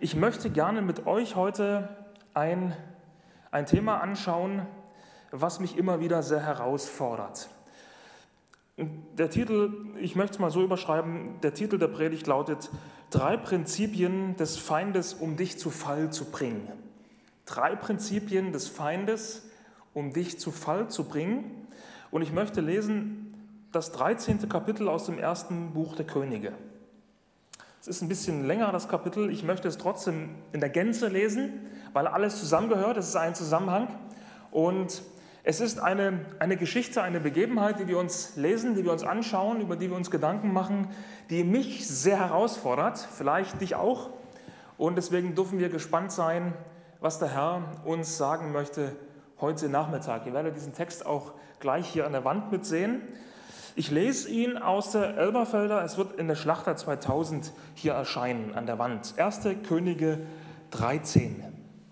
Ich möchte gerne mit euch heute ein Thema anschauen, was mich immer wieder sehr herausfordert. Der Titel, ich möchte es mal so überschreiben, der Titel der Predigt lautet: 3 Prinzipien des Feindes, um dich zu Fall zu bringen. 3 Prinzipien des Feindes, um dich zu Fall zu bringen. Und ich möchte lesen das 13. Kapitel aus dem 1. Buch der Könige. Es ist ein bisschen länger, das Kapitel. Ich möchte es trotzdem in der Gänze lesen, weil alles zusammengehört. Es ist ein Zusammenhang. Und es ist eine Geschichte, eine Begebenheit, die wir uns lesen, die wir uns anschauen, über die wir uns Gedanken machen, die mich sehr herausfordert, vielleicht dich auch. Und deswegen dürfen wir gespannt sein, was der Herr uns sagen möchte heute Nachmittag. Ihr werdet diesen Text auch gleich hier an der Wand mitsehen. Ich lese ihn aus der Elberfelder, es wird in der Schlachter 2000 hier erscheinen an der Wand. 1. Könige 13.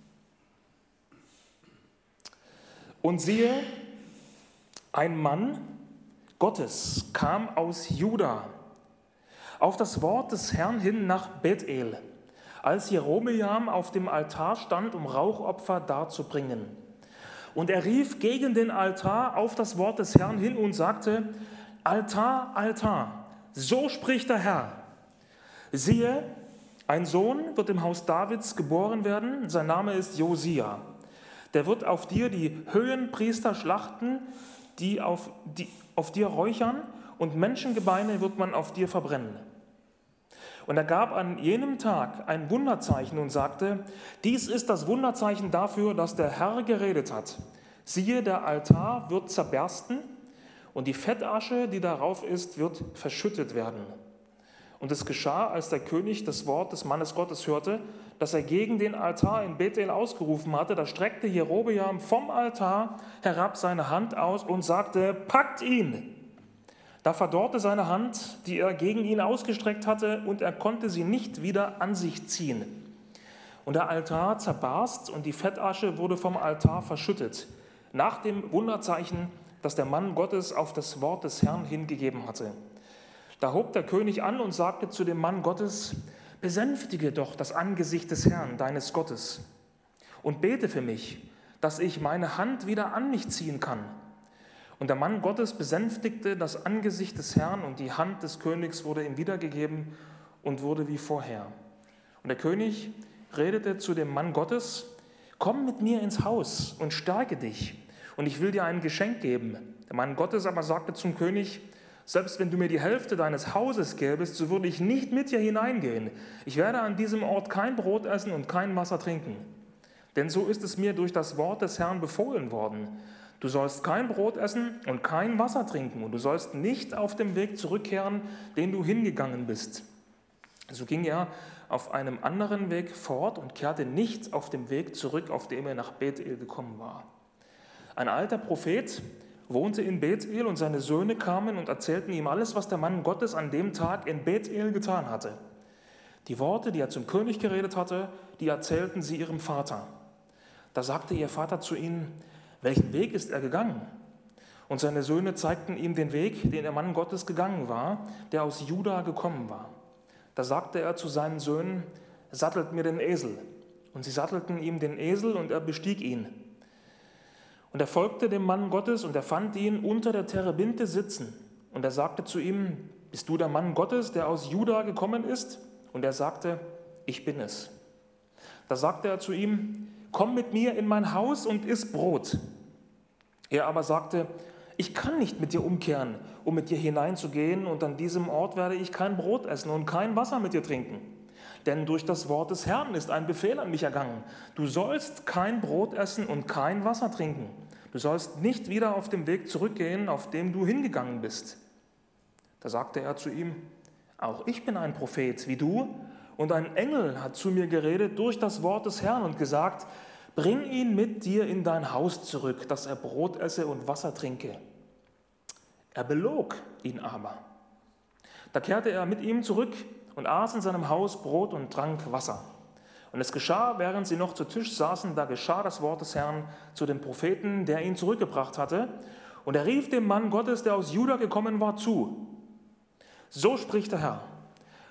Und siehe, ein Mann Gottes kam aus Juda auf das Wort des Herrn hin nach Bethel, als Jerobeam auf dem Altar stand, um Rauchopfer darzubringen. Und er rief gegen den Altar auf das Wort des Herrn hin und sagte: Altar, Altar, so spricht der Herr. Siehe, ein Sohn wird im Haus Davids geboren werden, sein Name ist Josia. Der wird auf dir die Höhenpriester schlachten, die auf dir räuchern, und Menschengebeine wird man auf dir verbrennen. Und er gab an jenem Tag ein Wunderzeichen und sagte: Dies ist das Wunderzeichen dafür, dass der Herr geredet hat. Siehe, der Altar wird zerbersten, und die Fettasche, die darauf ist, wird verschüttet werden. Und es geschah, als der König das Wort des Mannes Gottes hörte, dass er gegen den Altar in Bethel ausgerufen hatte, da streckte Jerobeam vom Altar herab seine Hand aus und sagte: Packt ihn! Da verdorrte seine Hand, die er gegen ihn ausgestreckt hatte, und er konnte sie nicht wieder an sich ziehen. Und der Altar zerbarst und die Fettasche wurde vom Altar verschüttet, nach dem Wunderzeichen, das der Mann Gottes auf das Wort des Herrn hingegeben hatte. Da hob der König an und sagte zu dem Mann Gottes: Besänftige doch das Angesicht des Herrn, deines Gottes, und bete für mich, dass ich meine Hand wieder an mich ziehen kann. Und der Mann Gottes besänftigte das Angesicht des Herrn, und die Hand des Königs wurde ihm wiedergegeben und wurde wie vorher. Und der König redete zu dem Mann Gottes: Komm mit mir ins Haus und stärke dich, und ich will dir ein Geschenk geben. Der Mann Gottes aber sagte zum König: Selbst wenn du mir die Hälfte deines Hauses gäbest, so würde ich nicht mit dir hineingehen. Ich werde an diesem Ort kein Brot essen und kein Wasser trinken. Denn so ist es mir durch das Wort des Herrn befohlen worden. Du sollst kein Brot essen und kein Wasser trinken, und du sollst nicht auf dem Weg zurückkehren, den du hingegangen bist. So ging er auf einem anderen Weg fort und kehrte nicht auf dem Weg zurück, auf dem er nach Bethel gekommen war. Ein alter Prophet wohnte in Bethel, und seine Söhne kamen und erzählten ihm alles, was der Mann Gottes an dem Tag in Bethel getan hatte. Die Worte, die er zum König geredet hatte, die erzählten sie ihrem Vater. Da sagte ihr Vater zu ihnen: Welchen Weg ist er gegangen? Und seine Söhne zeigten ihm den Weg, den der Mann Gottes gegangen war, der aus Juda gekommen war. Da sagte er zu seinen Söhnen: Sattelt mir den Esel. Und sie sattelten ihm den Esel, und er bestieg ihn. Und er folgte dem Mann Gottes, und er fand ihn unter der Terebinte sitzen. Und er sagte zu ihm: Bist du der Mann Gottes, der aus Juda gekommen ist? Und er sagte: Ich bin es. Da sagte er zu ihm: Komm mit mir in mein Haus und iss Brot. Er aber sagte: Ich kann nicht mit dir umkehren, um mit dir hineinzugehen, und an diesem Ort werde ich kein Brot essen und kein Wasser mit dir trinken. Denn durch das Wort des Herrn ist ein Befehl an mich ergangen. Du sollst kein Brot essen und kein Wasser trinken. Du sollst nicht wieder auf dem Weg zurückgehen, auf dem du hingegangen bist. Da sagte er zu ihm: Auch ich bin ein Prophet wie du, und ein Engel hat zu mir geredet durch das Wort des Herrn und gesagt: Bring ihn mit dir in dein Haus zurück, dass er Brot esse und Wasser trinke. Er belog ihn aber. Da kehrte er mit ihm zurück und aß in seinem Haus Brot und trank Wasser. Und es geschah, während sie noch zu Tisch saßen, da geschah das Wort des Herrn zu dem Propheten, der ihn zurückgebracht hatte. Und er rief dem Mann Gottes, der aus Juda gekommen war, zu: So spricht der Herr: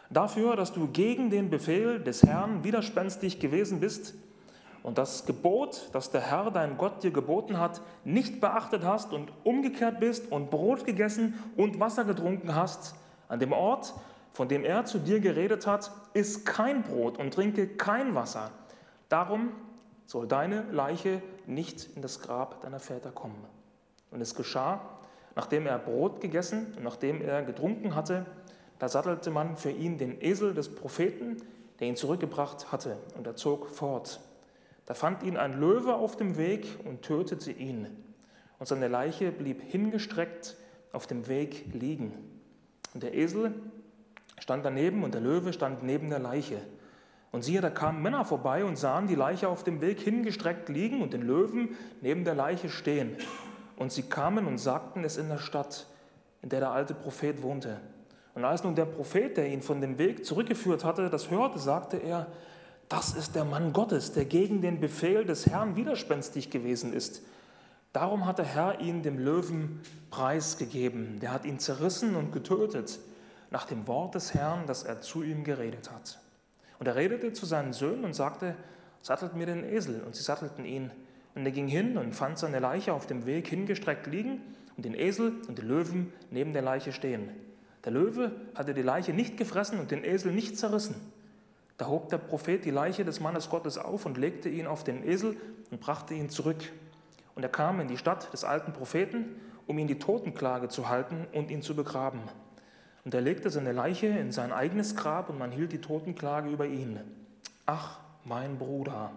dafür, dass du gegen den Befehl des Herrn widerspenstig gewesen bist und das Gebot, das der Herr, dein Gott, dir geboten hat, nicht beachtet hast und umgekehrt bist und Brot gegessen und Wasser getrunken hast. An dem Ort, von dem er zu dir geredet hat, iss kein Brot und trinke kein Wasser. Darum soll deine Leiche nicht in das Grab deiner Väter kommen. Und es geschah, nachdem er Brot gegessen und nachdem er getrunken hatte, da sattelte man für ihn den Esel des Propheten, der ihn zurückgebracht hatte, und er zog fort. Da fand ihn ein Löwe auf dem Weg und tötete ihn. Und seine Leiche blieb hingestreckt auf dem Weg liegen. Und der Esel stand daneben und der Löwe stand neben der Leiche. Und siehe, da kamen Männer vorbei und sahen die Leiche auf dem Weg hingestreckt liegen und den Löwen neben der Leiche stehen. Und sie kamen und sagten es in der Stadt, in der der alte Prophet wohnte. Und als nun der Prophet, der ihn von dem Weg zurückgeführt hatte, das hörte, sagte er, das ist der Mann Gottes, der gegen den Befehl des Herrn widerspenstig gewesen ist. Darum hat der Herr ihn dem Löwen preisgegeben. Der hat ihn zerrissen und getötet, nach dem Wort des Herrn, das er zu ihm geredet hat. Und er redete zu seinen Söhnen und sagte, sattelt mir den Esel. Und sie sattelten ihn. Und er ging hin und fand seine Leiche auf dem Weg hingestreckt liegen und den Esel und den Löwen neben der Leiche stehen. Der Löwe hatte die Leiche nicht gefressen und den Esel nicht zerrissen. Da hob der Prophet die Leiche des Mannes Gottes auf und legte ihn auf den Esel und brachte ihn zurück. Und er kam in die Stadt des alten Propheten, um ihm die Totenklage zu halten und ihn zu begraben. Und er legte seine Leiche in sein eigenes Grab und man hielt die Totenklage über ihn. Ach, mein Bruder!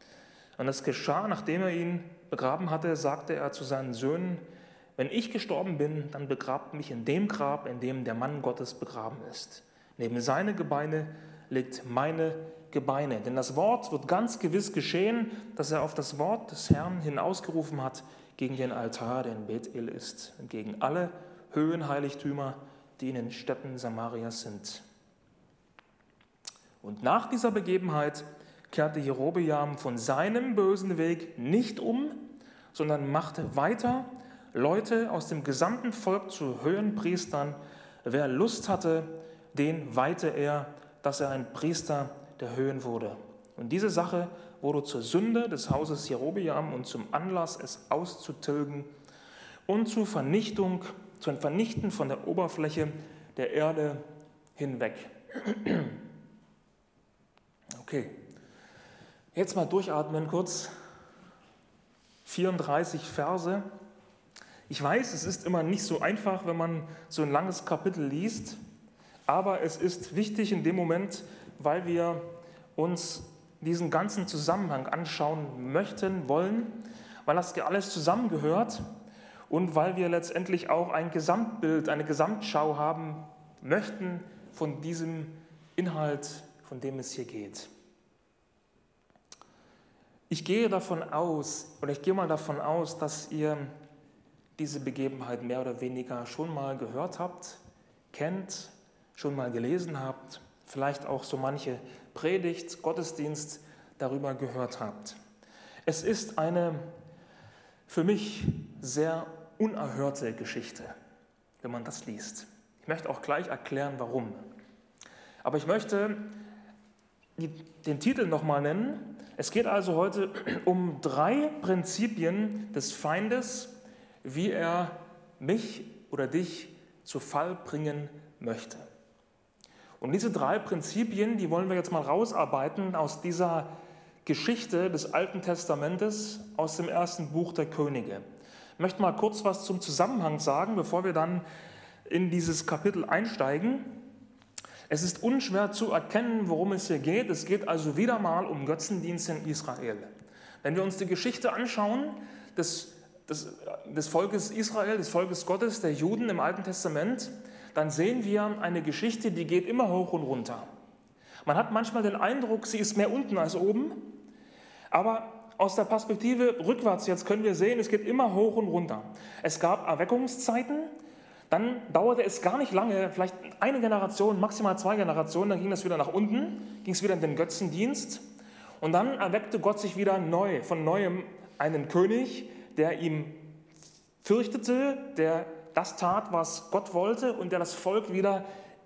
Und es geschah, nachdem er ihn begraben hatte, sagte er zu seinen Söhnen, wenn ich gestorben bin, dann begrabt mich in dem Grab, in dem der Mann Gottes begraben ist. Neben seine Gebeine legt meine Gebeine. Denn das Wort wird ganz gewiss geschehen, dass er auf das Wort des Herrn hinausgerufen hat gegen den Altar, der in Bethel ist, und gegen alle Höhenheiligtümer, die in den Städten Samarias sind. Und nach dieser Begebenheit kehrte Jerobeam von seinem bösen Weg nicht um, sondern machte weiter, Leute aus dem gesamten Volk zu Höhenpriestern. Wer Lust hatte, den weihte er, dass er ein Priester der Höhen wurde. Und diese Sache wurde zur Sünde des Hauses Jerobeam und zum Anlass, es auszutilgen und zu Vernichten von der Oberfläche der Erde hinweg. Okay, jetzt mal durchatmen kurz. 34 Verse. Ich weiß, es ist immer nicht so einfach, wenn man so ein langes Kapitel liest, aber es ist wichtig in dem Moment, weil wir uns diesen ganzen Zusammenhang anschauen möchten, wollen, weil das alles zusammengehört und weil wir letztendlich auch ein Gesamtbild, eine Gesamtschau haben möchten von diesem Inhalt, von dem es hier geht. Ich gehe mal davon aus, dass ihr diese Begebenheit mehr oder weniger schon mal gehört habt, kennt, schon mal gelesen habt, vielleicht auch so manche Predigt, Gottesdienst darüber gehört habt. Es ist eine für mich sehr unerhörte Geschichte, wenn man das liest. Ich möchte auch gleich erklären, warum. Aber ich möchte den Titel nochmal nennen. Es geht also heute um 3 Prinzipien des Feindes, wie er mich oder dich zu Fall bringen möchte. Und diese 3 Prinzipien, die wollen wir jetzt mal rausarbeiten aus dieser Geschichte des Alten Testamentes, aus dem 1. Buch der Könige. Ich möchte mal kurz was zum Zusammenhang sagen, bevor wir dann in dieses Kapitel einsteigen. Es ist unschwer zu erkennen, worum es hier geht. Es geht also wieder mal um Götzendienst in Israel. Wenn wir uns die Geschichte anschauen, des Volkes Israel, des Volkes Gottes, der Juden im Alten Testament, dann sehen wir eine Geschichte, die geht immer hoch und runter. Man hat manchmal den Eindruck, sie ist mehr unten als oben, aber aus der Perspektive rückwärts jetzt können wir sehen, es geht immer hoch und runter. Es gab Erweckungszeiten, dann dauerte es gar nicht lange, vielleicht eine Generation, maximal 2 Generationen, dann ging das wieder nach unten, ging es wieder in den Götzendienst und dann erweckte Gott sich wieder von neuem einen König, der ihm fürchtete, der das tat, was Gott wollte und der das Volk wieder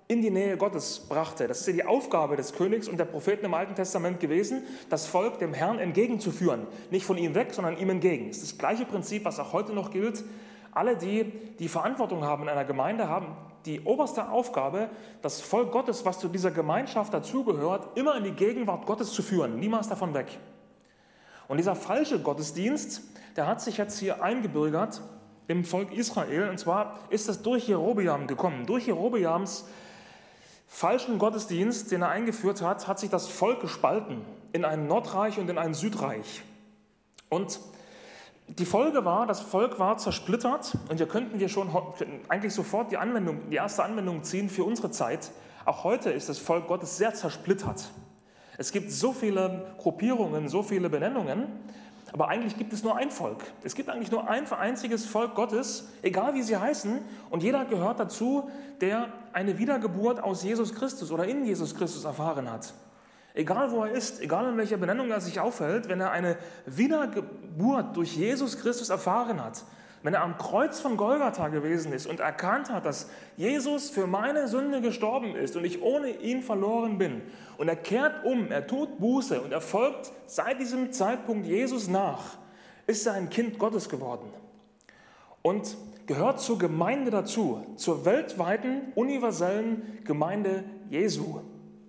in die Nähe Gottes brachte. Das ist ja die Aufgabe des Königs und der Propheten im Alten Testament gewesen, das Volk dem Herrn entgegenzuführen. Nicht von ihm weg, sondern ihm entgegen. Das ist das gleiche Prinzip, was auch heute noch gilt. Alle, die Verantwortung haben in einer Gemeinde, haben die oberste Aufgabe, das Volk Gottes, was zu dieser Gemeinschaft dazugehört, immer in die Gegenwart Gottes zu führen. Niemals davon weg. Und dieser falsche Gottesdienst, der hat sich jetzt hier eingebürgert im Volk Israel. Und zwar ist es durch Jerobeam gekommen. Durch Jerobeams falschen Gottesdienst, den er eingeführt hat, hat sich das Volk gespalten in ein Nordreich und in ein Südreich. Und die Folge war, das Volk war zersplittert. Und hier könnten wir schon eigentlich sofort die erste Anwendung ziehen für unsere Zeit. Auch heute ist das Volk Gottes sehr zersplittert. Es gibt so viele Gruppierungen, so viele Benennungen, aber eigentlich gibt es nur ein Volk. Es gibt eigentlich nur ein einziges Volk Gottes, egal wie sie heißen, und jeder gehört dazu, der eine Wiedergeburt aus Jesus Christus oder in Jesus Christus erfahren hat. Egal wo er ist, egal in welcher Benennung er sich aufhält, wenn er eine Wiedergeburt durch Jesus Christus erfahren hat, wenn er am Kreuz von Golgatha gewesen ist und erkannt hat, dass Jesus für meine Sünde gestorben ist und ich ohne ihn verloren bin, und er kehrt um, er tut Buße und er folgt seit diesem Zeitpunkt Jesus nach, ist er ein Kind Gottes geworden und gehört zur Gemeinde dazu, zur weltweiten, universellen Gemeinde Jesu.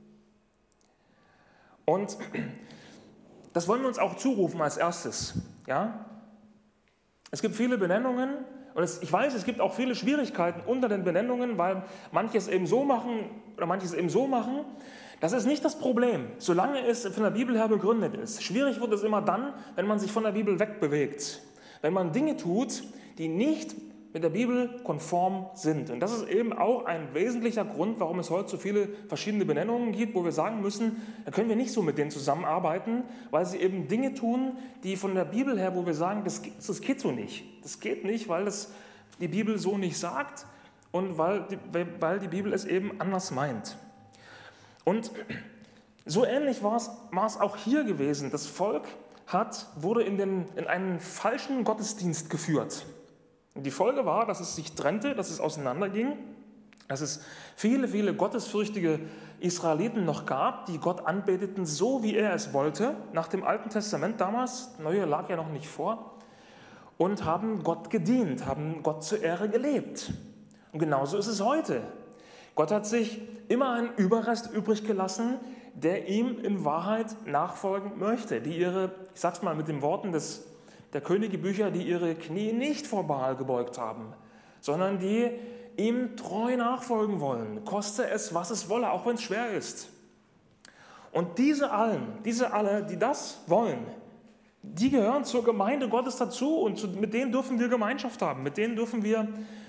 Und das wollen wir uns auch zurufen als erstes, ja? Es gibt viele Benennungen und ich weiß, es gibt auch viele Schwierigkeiten unter den Benennungen, weil manches eben so machen oder manches eben so machen. Das ist nicht das Problem, solange es von der Bibel her begründet ist. Schwierig wird es immer dann, wenn man sich von der Bibel wegbewegt, wenn man Dinge tut, die nicht mit der Bibel konform sind. Und das ist eben auch ein wesentlicher Grund, warum es heute so viele verschiedene Benennungen gibt, wo wir sagen müssen, da können wir nicht so mit denen zusammenarbeiten, weil sie eben Dinge tun, die von der Bibel her, wo wir sagen, das geht so nicht. Das geht nicht, weil das die Bibel so nicht sagt und weil die Bibel es eben anders meint. Und so ähnlich war es auch hier gewesen. Das Volk wurde in einen falschen Gottesdienst geführt. Und die Folge war, dass es sich trennte, dass es auseinanderging, dass es viele, viele gottesfürchtige Israeliten noch gab, die Gott anbeteten, so wie er es wollte, nach dem Alten Testament damals, das Neue lag ja noch nicht vor, und haben Gott gedient, haben Gott zur Ehre gelebt. Und genauso ist es heute. Gott hat sich immer einen Überrest übrig gelassen, der ihm in Wahrheit nachfolgen möchte, die ich sag's mal mit den Worten der Königebücher, die ihre Knie nicht vor Baal gebeugt haben, sondern die ihm treu nachfolgen wollen, koste es, was es wolle, auch wenn es schwer ist. Und diese alle, die das wollen, die gehören zur Gemeinde Gottes dazu und mit denen dürfen wir Gemeinschaft haben, mit denen dürfen wir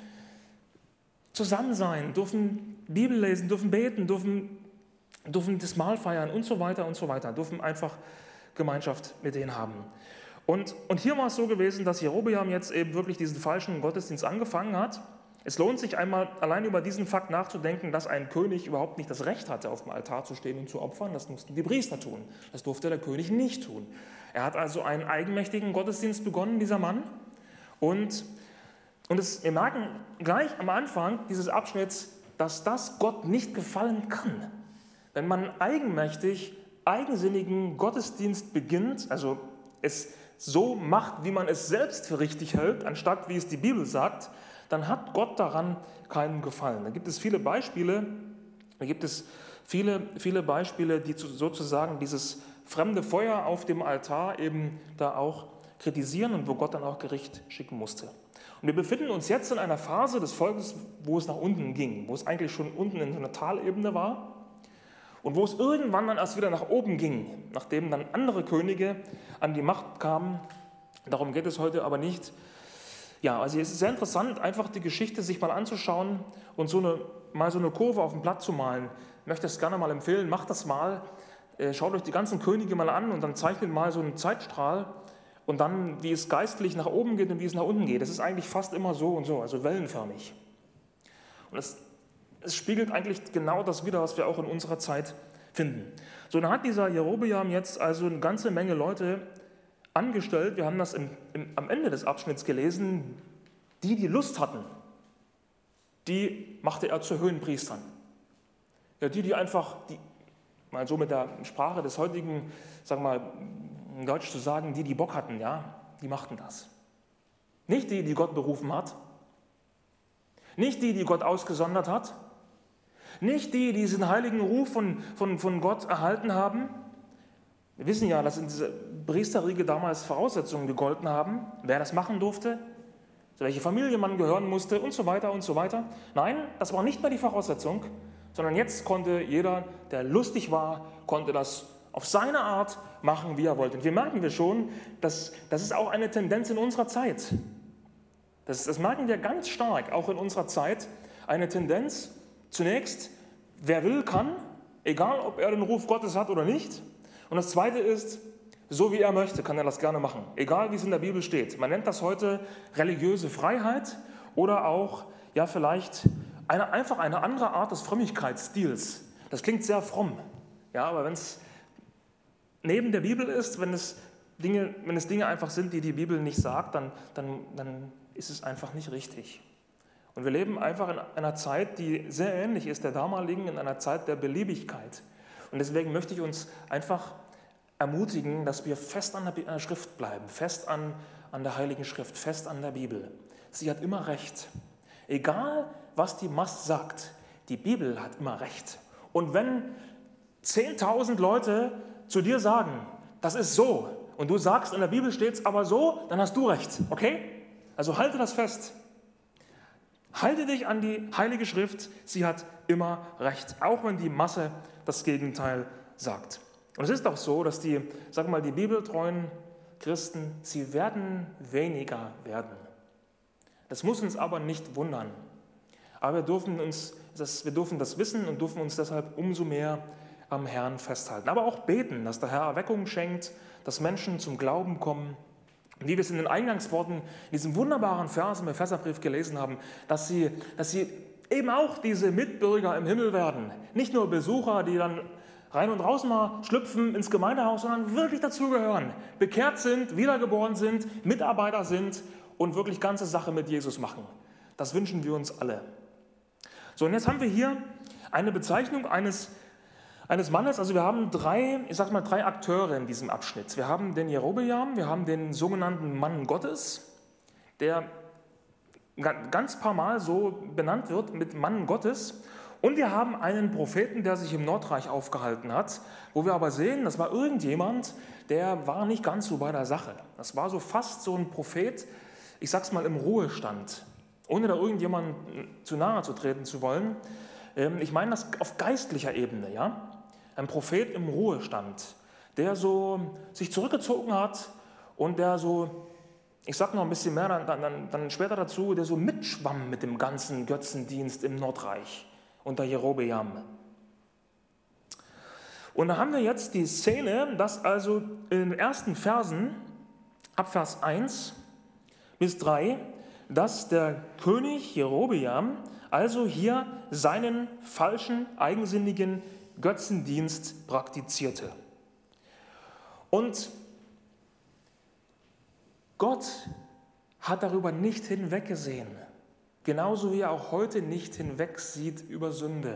zusammen sein, dürfen Bibel lesen, dürfen beten, dürfen das Mahl feiern und so weiter, dürfen einfach Gemeinschaft mit denen haben. Und hier war es so gewesen, dass Jerobeam jetzt eben wirklich diesen falschen Gottesdienst angefangen hat. Es lohnt sich einmal allein über diesen Fakt nachzudenken, dass ein König überhaupt nicht das Recht hatte, auf dem Altar zu stehen und zu opfern. Das mussten die Priester tun. Das durfte der König nicht tun. Er hat also einen eigenmächtigen Gottesdienst begonnen, dieser Mann. Und wir merken gleich am Anfang dieses Abschnitts, dass das Gott nicht gefallen kann. Wenn man eigensinnigen Gottesdienst beginnt, also es so macht, wie man es selbst für richtig hält, anstatt wie es die Bibel sagt, dann hat Gott daran keinen Gefallen. Da gibt es viele Beispiele, die sozusagen dieses fremde Feuer auf dem Altar eben da auch kritisieren und wo Gott dann auch Gericht schicken musste. Und wir befinden uns jetzt in einer Phase des Volkes, wo es nach unten ging, wo es eigentlich schon unten in so einer Talebene war und wo es irgendwann dann erst wieder nach oben ging, nachdem dann andere Könige an die Macht kamen. Darum geht es heute aber nicht. Ja, also es ist sehr interessant, einfach die Geschichte sich mal anzuschauen und mal so eine Kurve auf dem Blatt zu malen. Ich möchte es gerne mal empfehlen, macht das mal, schaut euch die ganzen Könige mal an und dann zeichnet mal so einen Zeitstrahl und dann, wie es geistlich nach oben geht und wie es nach unten geht. Das ist eigentlich fast immer so und so, also wellenförmig. Und es spiegelt eigentlich genau das wider, was wir auch in unserer Zeit finden. So, dann hat dieser Jerobeam jetzt also eine ganze Menge Leute angestellt, wir haben das am Ende des Abschnitts gelesen, die Lust hatten, die machte er zu Höhenpriestern. Ja, die einfach, mal so mit der Sprache des heutigen, sagen wir mal, in Deutsch zu sagen, die Bock hatten, ja, die machten das. Nicht die Gott berufen hat, nicht die Gott ausgesondert hat, nicht die diesen heiligen Ruf von Gott erhalten haben. Wir wissen ja, dass in dieser Priesterriege damals Voraussetzungen gegolten haben, wer das machen durfte, zu welcher Familie man gehören musste und so weiter und so weiter. Nein, das war nicht mehr die Voraussetzung, sondern jetzt konnte jeder, der lustig war, konnte das auf seine Art machen, wie er wollte. Und wir merken schon, das ist auch eine Tendenz in unserer Zeit. Das merken wir ganz stark, auch in unserer Zeit, eine Tendenz, zunächst, wer will, kann, egal ob er den Ruf Gottes hat oder nicht. Und das Zweite ist, so wie er möchte, kann er das gerne machen, egal wie es in der Bibel steht. Man nennt das heute religiöse Freiheit oder auch, ja vielleicht, einfach eine andere Art des Frömmigkeitsstils. Das klingt sehr fromm, ja, aber wenn es neben der Bibel ist, wenn es Dinge einfach sind, die die Bibel nicht sagt, dann ist es einfach nicht richtig. Und wir leben einfach in einer Zeit, die sehr ähnlich ist der damaligen, in einer Zeit der Beliebigkeit. Und deswegen möchte ich uns einfach ermutigen, dass wir fest an der Schrift bleiben, fest an der Heiligen Schrift, fest an der Bibel. Sie hat immer recht. Egal, was die Masse sagt, die Bibel hat immer recht. Und wenn 10.000 Leute zu dir sagen, das ist so, und du sagst, in der Bibel steht es aber so, dann hast du recht, okay? Also halte das fest. Halte dich an die Heilige Schrift, sie hat immer recht, auch wenn die Masse das Gegenteil sagt. Und es ist auch so, dass die bibeltreuen Christen, sie werden weniger werden. Das muss uns aber nicht wundern. Aber wir dürfen das wissen und dürfen uns deshalb umso mehr am Herrn festhalten. Aber auch beten, dass der Herr Erweckung schenkt, dass Menschen zum Glauben kommen. Wie wir es in den Eingangsworten, in diesem wunderbaren Vers im Epheserbrief gelesen haben, dass sie eben auch diese Mitbürger im Himmel werden. Nicht nur Besucher, die dann rein und raus mal schlüpfen ins Gemeindehaus, sondern wirklich dazugehören, bekehrt sind, wiedergeboren sind, Mitarbeiter sind und wirklich ganze Sache mit Jesus machen. Das wünschen wir uns alle. So, und jetzt haben wir hier eine Bezeichnung eines Mannes, also wir haben drei Akteure in diesem Abschnitt. Wir haben den Jerobeam, wir haben den sogenannten Mann Gottes, der ganz paar Mal so benannt wird mit Mann Gottes. Und wir haben einen Propheten, der sich im Nordreich aufgehalten hat, wo wir aber sehen, das war irgendjemand, der war nicht ganz so bei der Sache. Das war so fast so ein Prophet, ich sag's mal im Ruhestand, ohne da irgendjemandem zu nahe zu treten zu wollen. Ich meine das auf geistlicher Ebene, ja. Ein Prophet im Ruhestand, der so sich zurückgezogen hat und der so, ich sage noch ein bisschen mehr dann später dazu, der so mitschwamm mit dem ganzen Götzendienst im Nordreich unter Jerobeam. Und da haben wir jetzt die Szene, dass also in den ersten Versen, ab Vers 1 bis 3, dass der König Jerobeam also hier seinen falschen, eigensinnigen Götzendienst praktizierte. Und Gott hat darüber nicht hinweggesehen, genauso wie er auch heute nicht hinwegsieht über Sünde.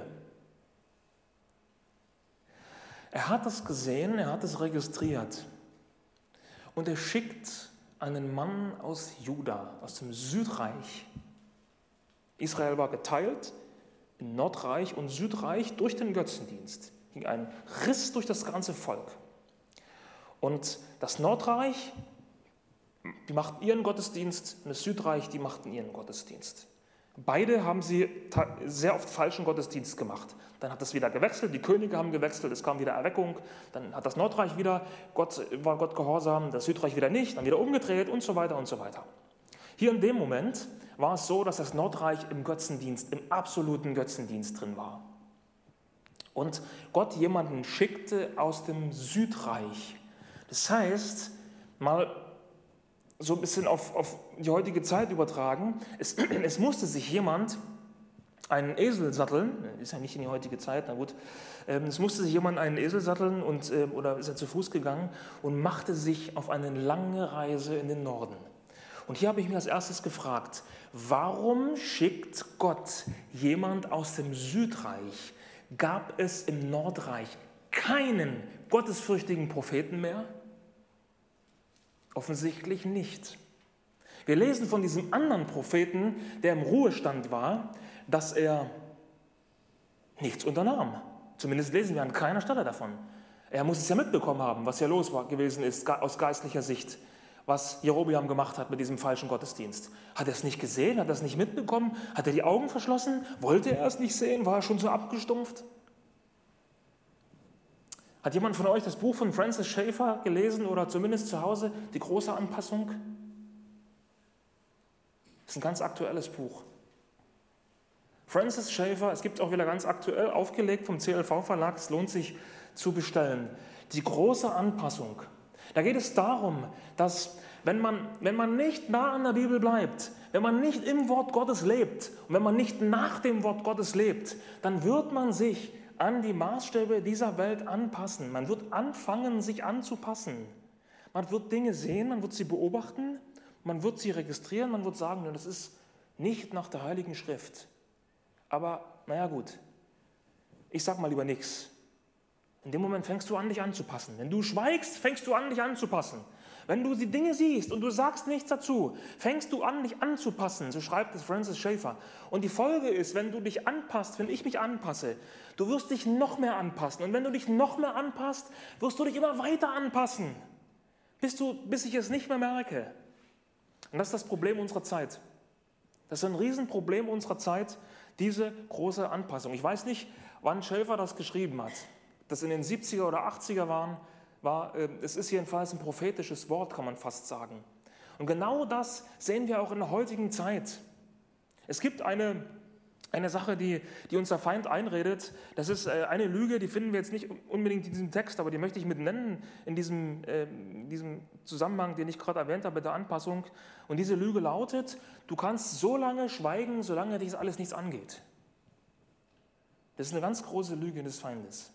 Er hat es gesehen, er hat es registriert und er schickt einen Mann aus Juda, aus dem Südreich. Israel war geteilt in Nordreich und Südreich durch den Götzendienst. Ging ein Riss durch das ganze Volk. Und das Nordreich, die machten ihren Gottesdienst, und das Südreich, die machten ihren Gottesdienst. Beide haben sie sehr oft falschen Gottesdienst gemacht. Dann hat das wieder gewechselt, die Könige haben gewechselt, es kam wieder Erweckung, dann hat das Nordreich war Gott gehorsam, das Südreich wieder nicht, dann wieder umgedreht und so weiter und so weiter. Hier in dem Moment war es so, dass das Nordreich im Götzendienst, im absoluten Götzendienst drin war. Und Gott jemanden schickte aus dem Südreich. Das heißt, mal so ein bisschen auf die heutige Zeit übertragen, es musste sich jemand einen Esel satteln, ist ja nicht in die heutige Zeit, na gut, es musste sich jemand einen Esel satteln oder ist er zu Fuß gegangen und machte sich auf eine lange Reise in den Norden. Und hier habe ich mich als erstes gefragt, warum schickt Gott jemand aus dem Südreich, gab es im Nordreich keinen gottesfürchtigen Propheten mehr? Offensichtlich nicht. Wir lesen von diesem anderen Propheten, der im Ruhestand war, dass er nichts unternahm. Zumindest lesen wir an keiner Stelle davon. Er muss es ja mitbekommen haben, was ja gewesen ist aus geistlicher Sicht, was Jerobeam gemacht hat mit diesem falschen Gottesdienst. Hat er es nicht gesehen? Hat er es nicht mitbekommen? Hat er die Augen verschlossen? Wollte er es nicht sehen? War er schon so abgestumpft? Hat jemand von euch das Buch von Francis Schaeffer gelesen oder zumindest zu Hause, Die große Anpassung? Das ist ein ganz aktuelles Buch. Francis Schaeffer, es gibt es auch wieder ganz aktuell, aufgelegt vom CLV-Verlag, es lohnt sich zu bestellen. Die große Anpassung. Da geht es darum, dass wenn man nicht nah an der Bibel bleibt, wenn man nicht im Wort Gottes lebt und wenn man nicht nach dem Wort Gottes lebt, dann wird man sich an die Maßstäbe dieser Welt anpassen. Man wird anfangen, sich anzupassen. Man wird Dinge sehen, man wird sie beobachten, man wird sie registrieren, man wird sagen, das ist nicht nach der Heiligen Schrift. Aber, naja gut, ich sag mal lieber nichts. In dem Moment fängst du an, dich anzupassen. Wenn du schweigst, fängst du an, dich anzupassen. Wenn du die Dinge siehst und du sagst nichts dazu, fängst du an, dich anzupassen. So schreibt es Francis Schaeffer. Und die Folge ist, wenn du dich anpasst, wenn ich mich anpasse, du wirst dich noch mehr anpassen. Und wenn du dich noch mehr anpasst, wirst du dich immer weiter anpassen, bis ich es nicht mehr merke. Und das ist das Problem unserer Zeit. Das ist ein Riesenproblem unserer Zeit, diese große Anpassung. Ich weiß nicht, wann Schaeffer das geschrieben hat. Das in den 70er oder 80er es ist jedenfalls ein prophetisches Wort, kann man fast sagen. Und genau das sehen wir auch in der heutigen Zeit. Es gibt eine Sache, die uns der Feind einredet. Das ist eine Lüge, die finden wir jetzt nicht unbedingt in diesem Text, aber die möchte ich mit nennen in diesem Zusammenhang, den ich gerade erwähnt habe, mit der Anpassung. Und diese Lüge lautet, du kannst so lange schweigen, solange dich alles nichts angeht. Das ist eine ganz große Lüge des Feindes.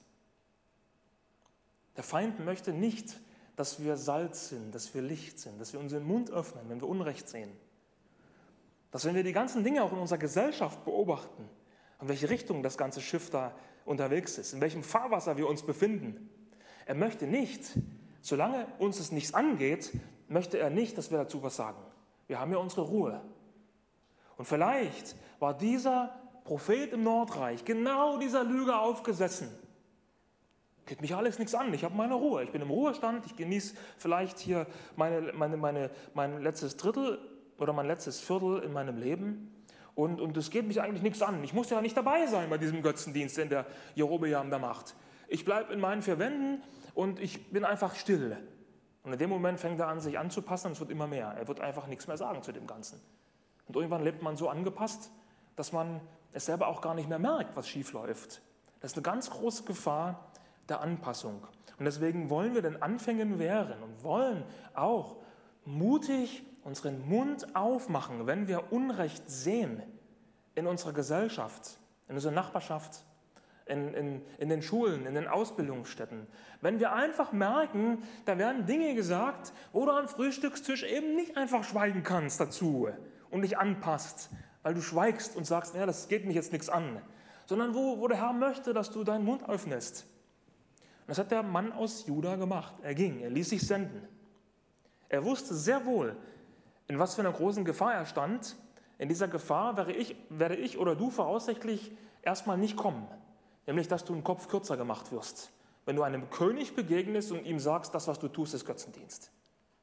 Der Feind möchte nicht, dass wir Salz sind, dass wir Licht sind, dass wir unseren Mund öffnen, wenn wir Unrecht sehen. Dass wenn wir die ganzen Dinge auch in unserer Gesellschaft beobachten, in welche Richtung das ganze Schiff da unterwegs ist, in welchem Fahrwasser wir uns befinden, er möchte nicht, solange uns es nichts angeht, möchte er nicht, dass wir dazu was sagen. Wir haben ja unsere Ruhe. Und vielleicht war dieser Prophet im Nordreich genau dieser Lüge aufgesessen. Geht mich alles nichts an, ich habe meine Ruhe, ich bin im Ruhestand, ich genieße vielleicht hier mein letztes Drittel oder mein letztes Viertel in meinem Leben und es geht mich eigentlich nichts an. Ich muss ja nicht dabei sein bei diesem Götzendienst, den der Jerobeam da macht. Ich bleibe in meinen vier Wänden und ich bin einfach still. Und in dem Moment fängt er an, sich anzupassen und es wird immer mehr. Er wird einfach nichts mehr sagen zu dem Ganzen. Und irgendwann lebt man so angepasst, dass man es selber auch gar nicht mehr merkt, was schief läuft. Das ist eine ganz große Gefahr der Anpassung. Und deswegen wollen wir den Anfängen wehren und wollen auch mutig unseren Mund aufmachen, wenn wir Unrecht sehen in unserer Gesellschaft, in unserer Nachbarschaft, in den Schulen, in den Ausbildungsstätten. Wenn wir einfach merken, da werden Dinge gesagt, wo du am Frühstückstisch eben nicht einfach schweigen kannst dazu und dich anpasst, weil du schweigst und sagst, ja, das geht mich jetzt nichts an, sondern wo der Herr möchte, dass du deinen Mund öffnest. Und das hat der Mann aus Juda gemacht. Er ging, er ließ sich senden. Er wusste sehr wohl, in was für einer großen Gefahr er stand. In dieser Gefahr werde ich oder du voraussichtlich erstmal nicht kommen. Nämlich, dass du einen Kopf kürzer gemacht wirst, wenn du einem König begegnest und ihm sagst, das, was du tust, ist Götzendienst.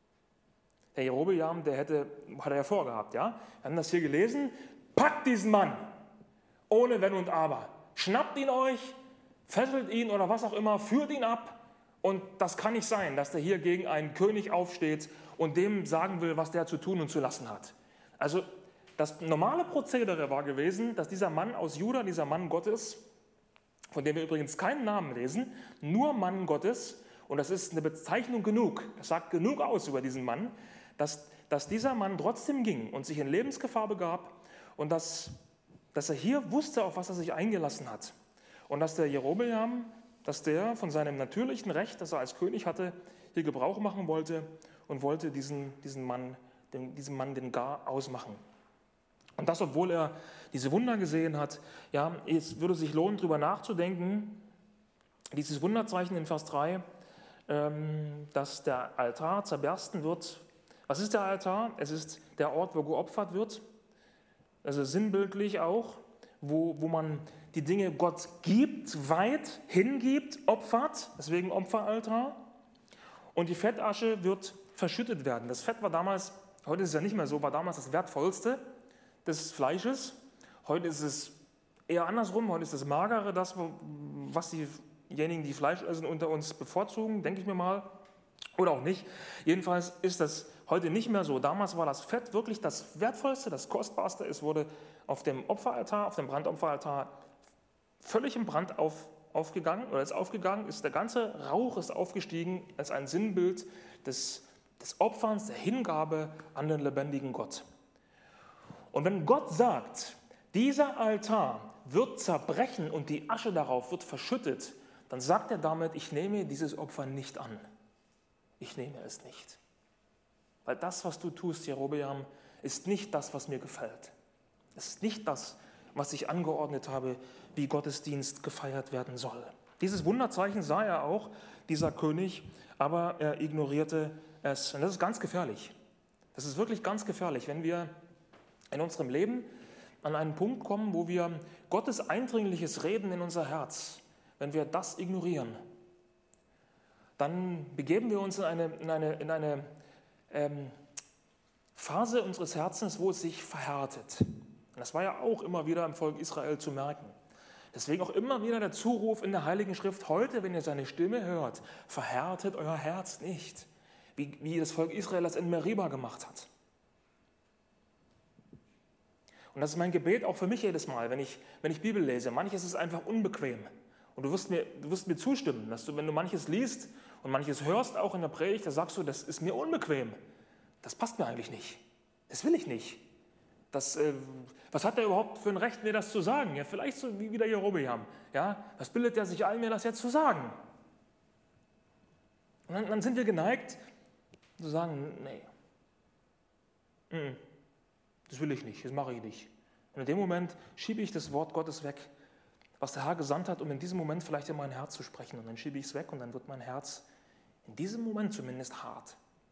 Der Jerobeam, hat er ja vorgehabt, ja? Wir haben das hier gelesen. Packt diesen Mann, ohne Wenn und Aber. Schnappt ihn euch, fesselt ihn oder was auch immer, führt ihn ab. Und das kann nicht sein, dass der hier gegen einen König aufsteht und dem sagen will, was der zu tun und zu lassen hat. Also das normale Prozedere war gewesen, dass dieser Mann aus Juda, dieser Mann Gottes, von dem wir übrigens keinen Namen lesen, nur Mann Gottes, und das ist eine Bezeichnung genug, das sagt genug aus über diesen Mann, dass dieser Mann trotzdem ging und sich in Lebensgefahr begab und dass er hier wusste, auf was er sich eingelassen hat. Und dass der Jerobeam, dass der von seinem natürlichen Recht, das er als König hatte, hier Gebrauch machen wollte und wollte diesem Mann den Gar ausmachen. Und das, obwohl er diese Wunder gesehen hat. Ja, es würde sich lohnen, darüber nachzudenken, dieses Wunderzeichen in Vers 3, dass der Altar zerbersten wird. Was ist der Altar? Es ist der Ort, wo geopfert wird, also sinnbildlich auch, wo man die Dinge Gott gibt, weit hingibt, opfert, deswegen Opferaltar. Und die Fettasche wird verschüttet werden. Das Fett war damals, heute ist es ja nicht mehr so, war damals das Wertvollste des Fleisches. Heute ist es eher andersrum, heute ist das Magere das, was diejenigen, die Fleisch essen, unter uns bevorzugen, denke ich mir mal, oder auch nicht. Jedenfalls ist das heute nicht mehr so. Damals war das Fett wirklich das Wertvollste, das Kostbarste. Es wurde auf dem Opferaltar, auf dem Brandopferaltar völlig im Brand aufgegangen, oder ist aufgegangen, der ganze Rauch ist aufgestiegen als ein Sinnbild des Opferns, der Hingabe an den lebendigen Gott. Und wenn Gott sagt, dieser Altar wird zerbrechen und die Asche darauf wird verschüttet, dann sagt er damit, ich nehme dieses Opfer nicht an. Ich nehme es nicht. Weil das, was du tust, Jerobeam, ist nicht das, was mir gefällt. Es ist nicht das, was ich angeordnet habe, wie Gottesdienst gefeiert werden soll. Dieses Wunderzeichen sah er auch, dieser König, aber er ignorierte es. Und das ist ganz gefährlich. Das ist wirklich ganz gefährlich, wenn wir in unserem Leben an einen Punkt kommen, wo wir Gottes eindringliches Reden in unser Herz, wenn wir das ignorieren, dann begeben wir uns in eine Phase unseres Herzens, wo es sich verhärtet. Und das war ja auch immer wieder im Volk Israel zu merken. Deswegen auch immer wieder der Zuruf in der Heiligen Schrift, heute, wenn ihr seine Stimme hört, verhärtet euer Herz nicht, wie das Volk Israel das in Meriba gemacht hat. Und das ist mein Gebet auch für mich jedes Mal, wenn ich Bibel lese. Manches ist einfach unbequem. Und du wirst mir zustimmen, dass du, wenn du manches liest und manches hörst, auch in der Predigt, da sagst du, das ist mir unbequem. Das passt mir eigentlich nicht. Das will ich nicht. Was hat er überhaupt für ein Recht, mir das zu sagen? Ja, vielleicht so wie der Jerobeam. Ja, was bildet er sich ein, mir das jetzt zu sagen? Und dann sind wir geneigt, zu sagen, nee, das will ich nicht, das mache ich nicht. Und in dem Moment schiebe ich das Wort Gottes weg, was der Herr gesandt hat, um in diesem Moment vielleicht in mein Herz zu sprechen. Und dann schiebe ich es weg und dann wird mein Herz in diesem Moment zumindest hart.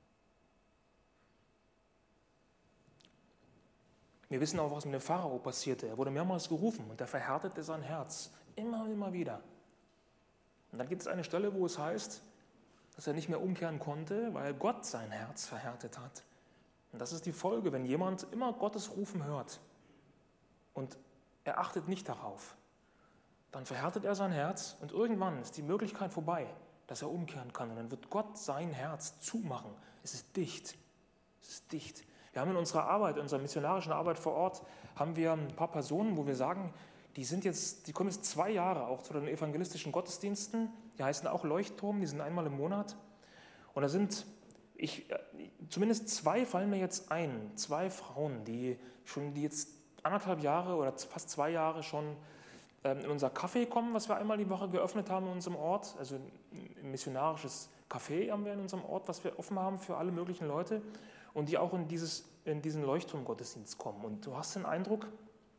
Wir wissen auch, was mit dem Pharao passierte. Er wurde mehrmals gerufen und er verhärtete sein Herz. Immer und immer wieder. Und dann gibt es eine Stelle, wo es heißt, dass er nicht mehr umkehren konnte, weil Gott sein Herz verhärtet hat. Und das ist die Folge, wenn jemand immer Gottes Rufen hört und er achtet nicht darauf, dann verhärtet er sein Herz und irgendwann ist die Möglichkeit vorbei, dass er umkehren kann. Und dann wird Gott sein Herz zumachen. Es ist dicht. Es ist dicht. Wir haben in unserer Arbeit, in unserer missionarischen Arbeit vor Ort, haben wir ein paar Personen, wo wir sagen, die kommen jetzt 2 Jahre auch zu den evangelistischen Gottesdiensten. Die heißen auch Leuchtturm, die sind einmal im Monat. Und da sind zumindest 2 fallen mir jetzt ein, 2 Frauen, die jetzt 1,5 Jahre oder fast 2 Jahre schon in unser Café kommen, was wir einmal die Woche geöffnet haben in unserem Ort. Also ein missionarisches Café haben wir in unserem Ort, was wir offen haben für alle möglichen Leute. Und die auch in diesen Leuchtturmgottesdienst kommen. Und du hast den Eindruck,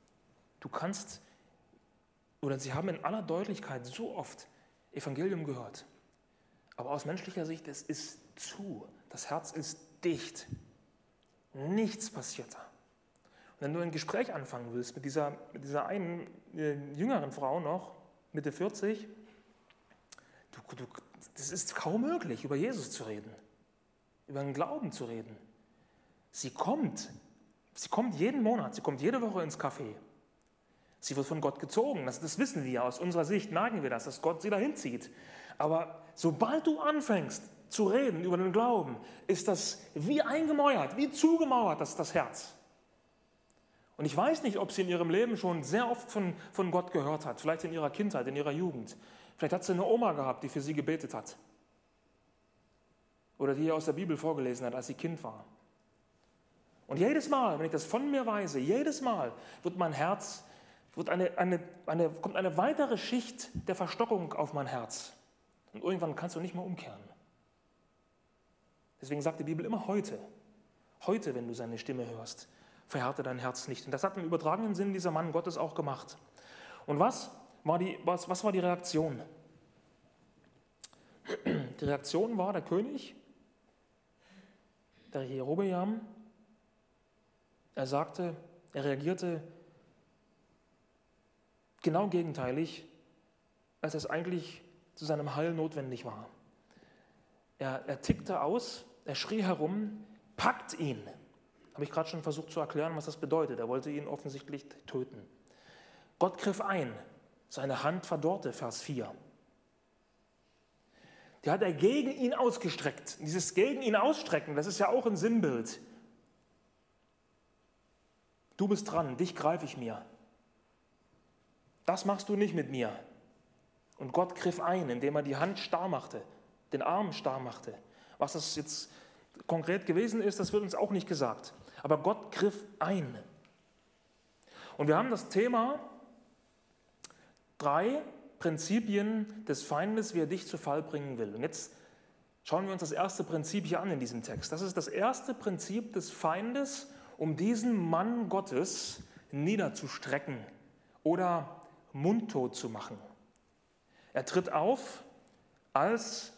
sie haben in aller Deutlichkeit so oft Evangelium gehört. Aber aus menschlicher Sicht, es ist zu. Das Herz ist dicht. Nichts passiert da. Und wenn du ein Gespräch anfangen willst mit dieser einen jüngeren Frau noch, Mitte 40, das ist kaum möglich, über Jesus zu reden, über den Glauben zu reden. Sie kommt jeden Monat, sie kommt jede Woche ins Café. Sie wird von Gott gezogen, das wissen wir, aus unserer Sicht merken wir das, dass Gott sie dahin zieht. Aber sobald du anfängst zu reden über den Glauben, ist das wie eingemauert, wie zugemauert, das Herz. Und ich weiß nicht, ob sie in ihrem Leben schon sehr oft von Gott gehört hat, vielleicht in ihrer Kindheit, in ihrer Jugend. Vielleicht hat sie eine Oma gehabt, die für sie gebetet hat. Oder die ihr aus der Bibel vorgelesen hat, als sie Kind war. Und jedes Mal, wenn ich das von mir weise, jedes Mal wird mein Herz, kommt eine weitere Schicht der Verstockung auf mein Herz. Und irgendwann kannst du nicht mehr umkehren. Deswegen sagt die Bibel immer heute, wenn du seine Stimme hörst, verhärte dein Herz nicht. Und das hat im übertragenen Sinn dieser Mann Gottes auch gemacht. Und was war die Reaktion? Die Reaktion war der König, der Jerobeam. Er reagierte genau gegenteilig, als es eigentlich zu seinem Heil notwendig war. Er tickte aus, er schrie herum, packt ihn. Habe ich gerade schon versucht zu erklären, was das bedeutet. Er wollte ihn offensichtlich töten. Gott griff ein, seine Hand verdorrte, Vers 4. Die hat er gegen ihn ausgestreckt. Dieses gegen ihn ausstrecken, das ist ja auch ein Sinnbild. Du bist dran, dich greife ich mir. Das machst du nicht mit mir. Und Gott griff ein, indem er die Hand starr machte, den Arm starr machte. Was das jetzt konkret gewesen ist, das wird uns auch nicht gesagt. Aber Gott griff ein. Und wir haben das Thema 3 Prinzipien des Feindes, wie er dich zu Fall bringen will. Und jetzt schauen wir uns das erste Prinzip hier an in diesem Text. Das ist das erste Prinzip des Feindes, um diesen Mann Gottes niederzustrecken oder mundtot zu machen. Er tritt auf als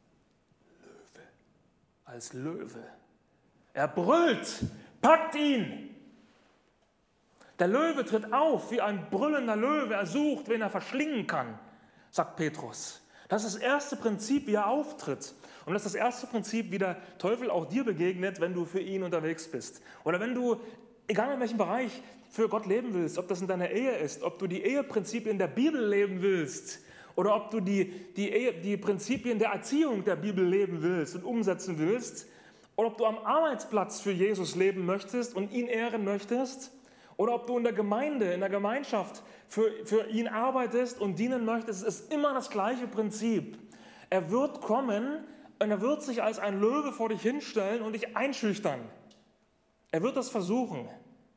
Löwe. Er brüllt, packt ihn. Der Löwe tritt auf wie ein brüllender Löwe. Er sucht, wen er verschlingen kann, sagt Petrus. Das ist das erste Prinzip, wie er auftritt. Und das ist das erste Prinzip, wie der Teufel auch dir begegnet, wenn du für ihn unterwegs bist. Oder wenn du, egal in welchem Bereich, für Gott leben willst, ob das in deiner Ehe ist, ob du die Eheprinzipien der Bibel leben willst oder ob du die Prinzipien der Erziehung der Bibel leben willst und umsetzen willst oder ob du am Arbeitsplatz für Jesus leben möchtest und ihn ehren möchtest oder ob du in der Gemeinde, in der Gemeinschaft für ihn arbeitest und dienen möchtest, es ist immer das gleiche Prinzip. Er wird kommen und er wird sich als ein Löwe vor dich hinstellen und dich einschüchtern. Er wird das versuchen.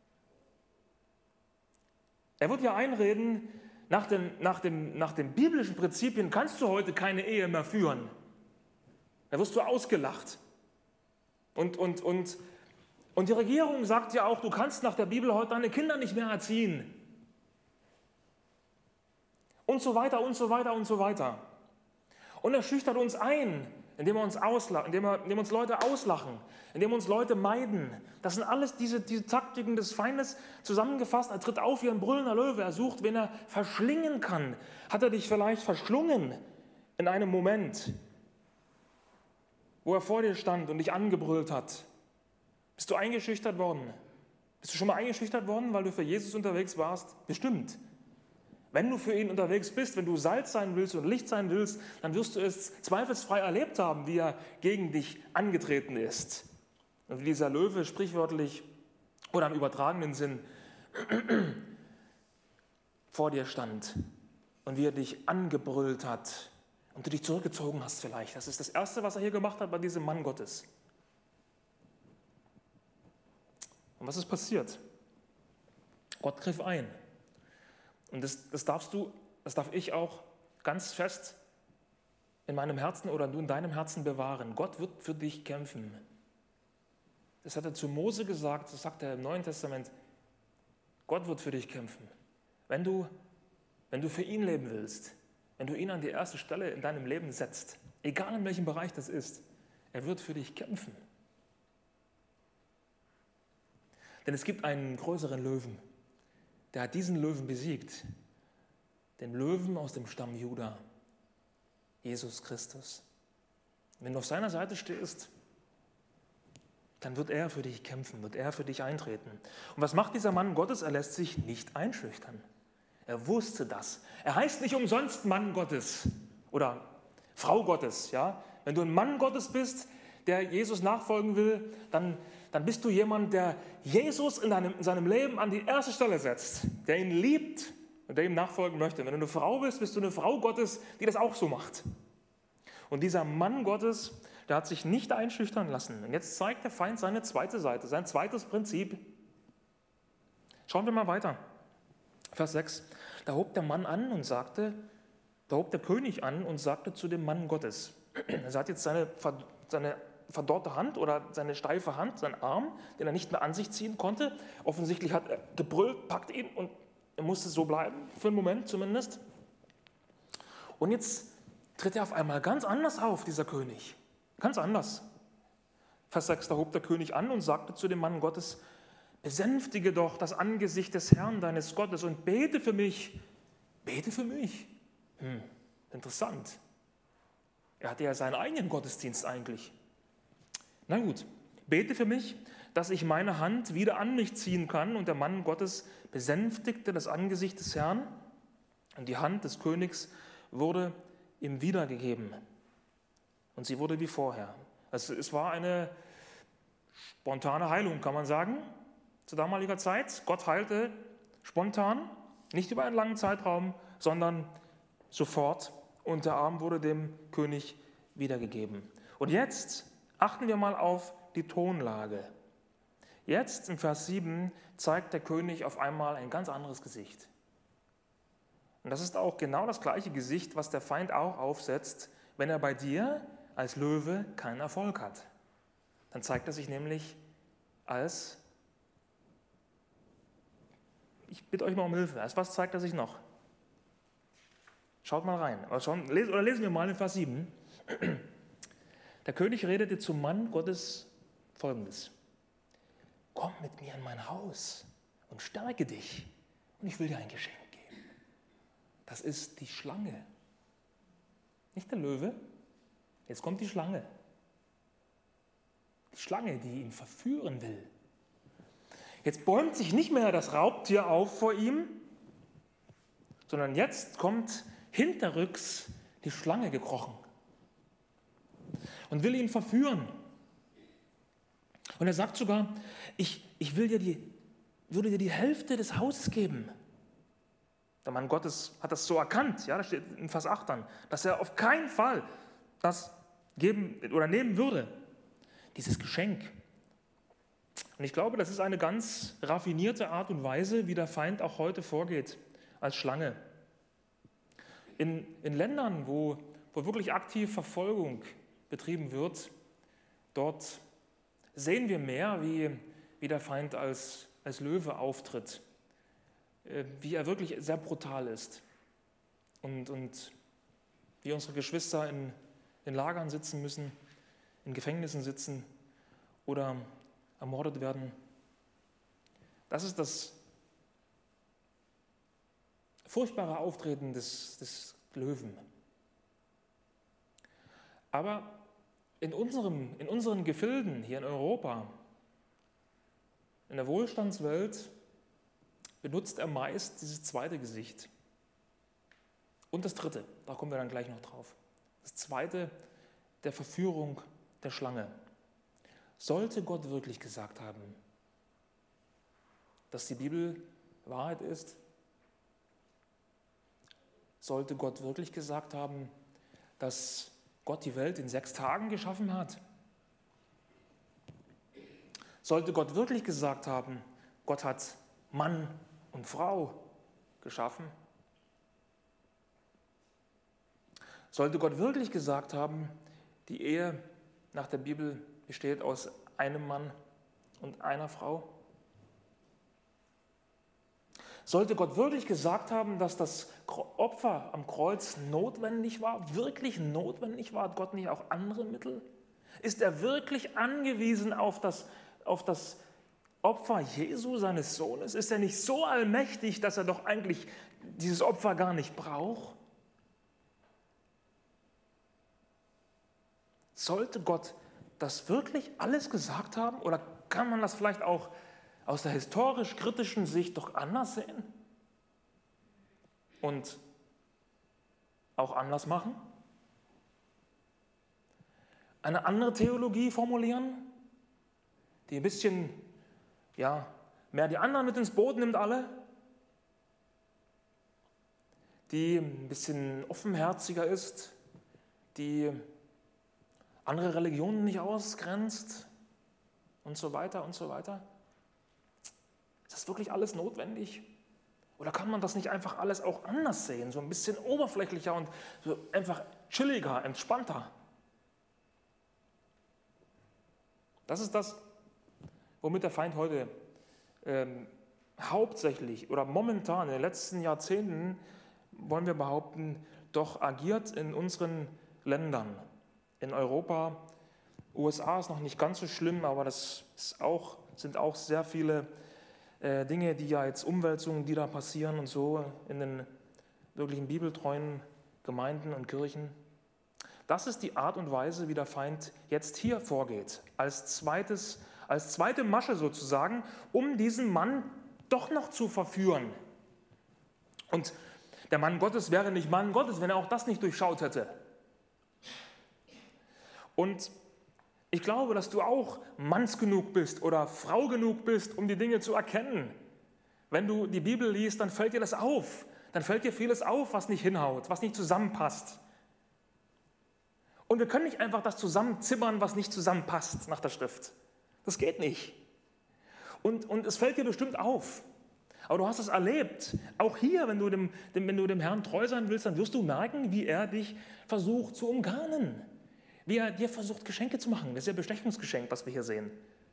Er wird dir einreden, nach den biblischen Prinzipien kannst du heute keine Ehe mehr führen. Da wirst du ausgelacht. Und die Regierung sagt ja auch, du kannst nach der Bibel heute deine Kinder nicht mehr erziehen. Und so weiter und so weiter und so weiter. Und er schüchtert uns ein, indem er uns Leute auslachen, indem uns Leute meiden. Das sind alles diese Taktiken des Feindes zusammengefasst. Er tritt auf wie ein brüllender Löwe. Er sucht, wen er verschlingen kann. Hat er dich vielleicht verschlungen in einem Moment, wo er vor dir stand und dich angebrüllt hat? Bist du eingeschüchtert worden? Bist du schon mal eingeschüchtert worden, weil du für Jesus unterwegs warst? Bestimmt. Wenn du für ihn unterwegs bist, wenn du Salz sein willst und Licht sein willst, dann wirst du es zweifelsfrei erlebt haben, wie er gegen dich angetreten ist. Und wie dieser Löwe sprichwörtlich oder im übertragenen Sinn vor dir stand und wie er dich angebrüllt hat und du dich zurückgezogen hast vielleicht. Das ist das Erste, was er hier gemacht hat bei diesem Mann Gottes. Und was ist passiert? Gott griff ein. Und das darf ich auch ganz fest in meinem Herzen oder du in deinem Herzen bewahren. Gott wird für dich kämpfen. Das hat er zu Mose gesagt, das sagt er im Neuen Testament. Gott wird für dich kämpfen. Wenn du für ihn leben willst, wenn du ihn an die erste Stelle in deinem Leben setzt, egal in welchem Bereich das ist, er wird für dich kämpfen. Denn es gibt einen größeren Löwen. Der hat diesen Löwen besiegt, den Löwen aus dem Stamm Juda, Jesus Christus. Wenn du auf seiner Seite stehst, dann wird er für dich kämpfen, wird er für dich eintreten. Und was macht dieser Mann Gottes? Er lässt sich nicht einschüchtern. Er wusste das. Er heißt nicht umsonst Mann Gottes oder Frau Gottes. Ja? Wenn du ein Mann Gottes bist, der Jesus nachfolgen will, dann bist du jemand, der Jesus in seinem Leben an die erste Stelle setzt, der ihn liebt und der ihm nachfolgen möchte. Wenn du eine Frau bist, bist du eine Frau Gottes, die das auch so macht. Und dieser Mann Gottes, der hat sich nicht einschüchtern lassen. Und jetzt zeigt der Feind seine zweite Seite, sein zweites Prinzip. Schauen wir mal weiter. Vers 6. Da hob der König an und sagte zu dem Mann Gottes. Er hat jetzt seine verdorrte Hand oder seine steife Hand, sein Arm, den er nicht mehr an sich ziehen konnte. Offensichtlich hat er gebrüllt, packt ihn und er musste so bleiben, für einen Moment zumindest. Und jetzt tritt er auf einmal ganz anders auf, dieser König. Ganz anders. Vers 6, da hob der König an und sagte zu dem Mann Gottes: Besänftige doch das Angesicht des Herrn, deines Gottes, und bete für mich. Bete für mich. Interessant. Er hatte ja seinen eigenen Gottesdienst eigentlich. Na gut, bete für mich, dass ich meine Hand wieder an mich ziehen kann. Und der Mann Gottes besänftigte das Angesicht des Herrn, und die Hand des Königs wurde ihm wiedergegeben. Und sie wurde wie vorher. Also es war eine spontane Heilung, kann man sagen, zu damaliger Zeit. Gott heilte spontan, nicht über einen langen Zeitraum, sondern sofort. Und der Arm wurde dem König wiedergegeben. Und jetzt achten wir mal auf die Tonlage. Jetzt im Vers 7 zeigt der König auf einmal ein ganz anderes Gesicht. Und das ist auch genau das gleiche Gesicht, was der Feind auch aufsetzt, wenn er bei dir als Löwe keinen Erfolg hat. Dann zeigt er sich nämlich als, ich bitte euch mal um Hilfe, als was zeigt er sich noch? Schaut mal rein. Oder lesen wir mal in Vers 7. Der König redete zum Mann Gottes Folgendes: Komm mit mir in mein Haus und stärke dich, und ich will dir ein Geschenk geben. Das ist die Schlange. Nicht der Löwe. Jetzt kommt die Schlange. Die Schlange, die ihn verführen will. Jetzt bäumt sich nicht mehr das Raubtier auf vor ihm, sondern jetzt kommt hinterrücks die Schlange gekrochen und will ihn verführen. Und er sagt sogar: ich würde dir die Hälfte des Hauses geben. Der Mann Gottes hat das so erkannt, ja, das steht in Vers 8 dann, dass er auf keinen Fall das geben oder nehmen würde, dieses Geschenk. Und ich glaube, das ist eine ganz raffinierte Art und Weise, wie der Feind auch heute vorgeht, als Schlange. In Ländern, wo wirklich aktiv Verfolgung betrieben wird, dort sehen wir mehr, wie der Feind als Löwe auftritt, wie er wirklich sehr brutal ist und wie unsere Geschwister in Lagern sitzen müssen, in Gefängnissen sitzen oder ermordet werden. Das ist das furchtbare Auftreten des Löwen. Aber in unseren Gefilden hier in Europa, in der Wohlstandswelt, benutzt er meist dieses zweite Gesicht. Und das dritte, da kommen wir dann gleich noch drauf. Das zweite, der Verführung der Schlange. Sollte Gott wirklich gesagt haben, dass die Bibel Wahrheit ist? Sollte Gott wirklich gesagt haben, dass Gott die Welt in 6 Tagen geschaffen hat? Sollte Gott wirklich gesagt haben, Gott hat Mann und Frau geschaffen? Sollte Gott wirklich gesagt haben, die Ehe nach der Bibel besteht aus einem Mann und einer Frau? Sollte Gott wirklich gesagt haben, dass das Opfer am Kreuz notwendig war, wirklich notwendig war? Hat Gott nicht auch andere Mittel? Ist er wirklich angewiesen auf das Opfer Jesu, seines Sohnes? Ist er nicht so allmächtig, dass er doch eigentlich dieses Opfer gar nicht braucht? Sollte Gott das wirklich alles gesagt haben? Oder kann man das vielleicht auch aus der historisch-kritischen Sicht doch anders sehen? Und auch anders machen? Eine andere Theologie formulieren, die ein bisschen, mehr die anderen mit ins Boot nimmt alle, die ein bisschen offenherziger ist, die andere Religionen nicht ausgrenzt und so weiter und so weiter. Ist das wirklich alles notwendig? Oder kann man das nicht einfach alles auch anders sehen, so ein bisschen oberflächlicher und so einfach chilliger, entspannter? Das ist das, womit der Feind heute hauptsächlich oder momentan in den letzten Jahrzehnten, wollen wir behaupten, doch agiert in unseren Ländern. In Europa, USA ist noch nicht ganz so schlimm, aber das sind auch sehr viele Dinge, die ja jetzt Umwälzungen, die da passieren und so in den wirklichen bibeltreuen Gemeinden und Kirchen. Das ist die Art und Weise, wie der Feind jetzt hier vorgeht, als zweite Masche sozusagen, um diesen Mann doch noch zu verführen. Und der Mann Gottes wäre nicht Mann Gottes, wenn er auch das nicht durchschaut hätte. Und ich glaube, dass du auch Manns genug bist oder Frau genug bist, um die Dinge zu erkennen. Wenn du die Bibel liest, dann fällt dir das auf. Dann fällt dir vieles auf, was nicht hinhaut, was nicht zusammenpasst. Und wir können nicht einfach das zusammenzimmern, was nicht zusammenpasst nach der Schrift. Das geht nicht. Und es fällt dir bestimmt auf. Aber du hast es erlebt. Auch hier, wenn du dem Herrn treu sein willst, dann wirst du merken, wie er dich versucht zu umgarnen. Wie er dir versucht, Geschenke zu machen. Das ist ja Bestechungsgeschenk, was wir hier sehen.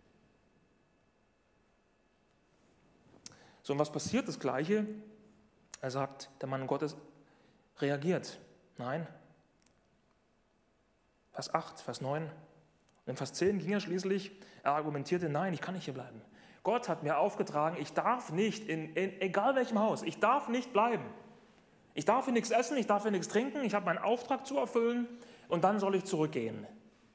So, und was passiert? Das Gleiche. Er sagt, der Mann Gottes reagiert. Nein. Vers 8, Vers 9. Und in Vers 10 ging er schließlich, er argumentierte, nein, ich kann nicht hier bleiben. Gott hat mir aufgetragen, ich darf nicht, in egal welchem Haus, ich darf nicht bleiben. Ich darf hier nichts essen, ich darf hier nichts trinken, ich habe meinen Auftrag zu erfüllen und dann soll ich zurückgehen.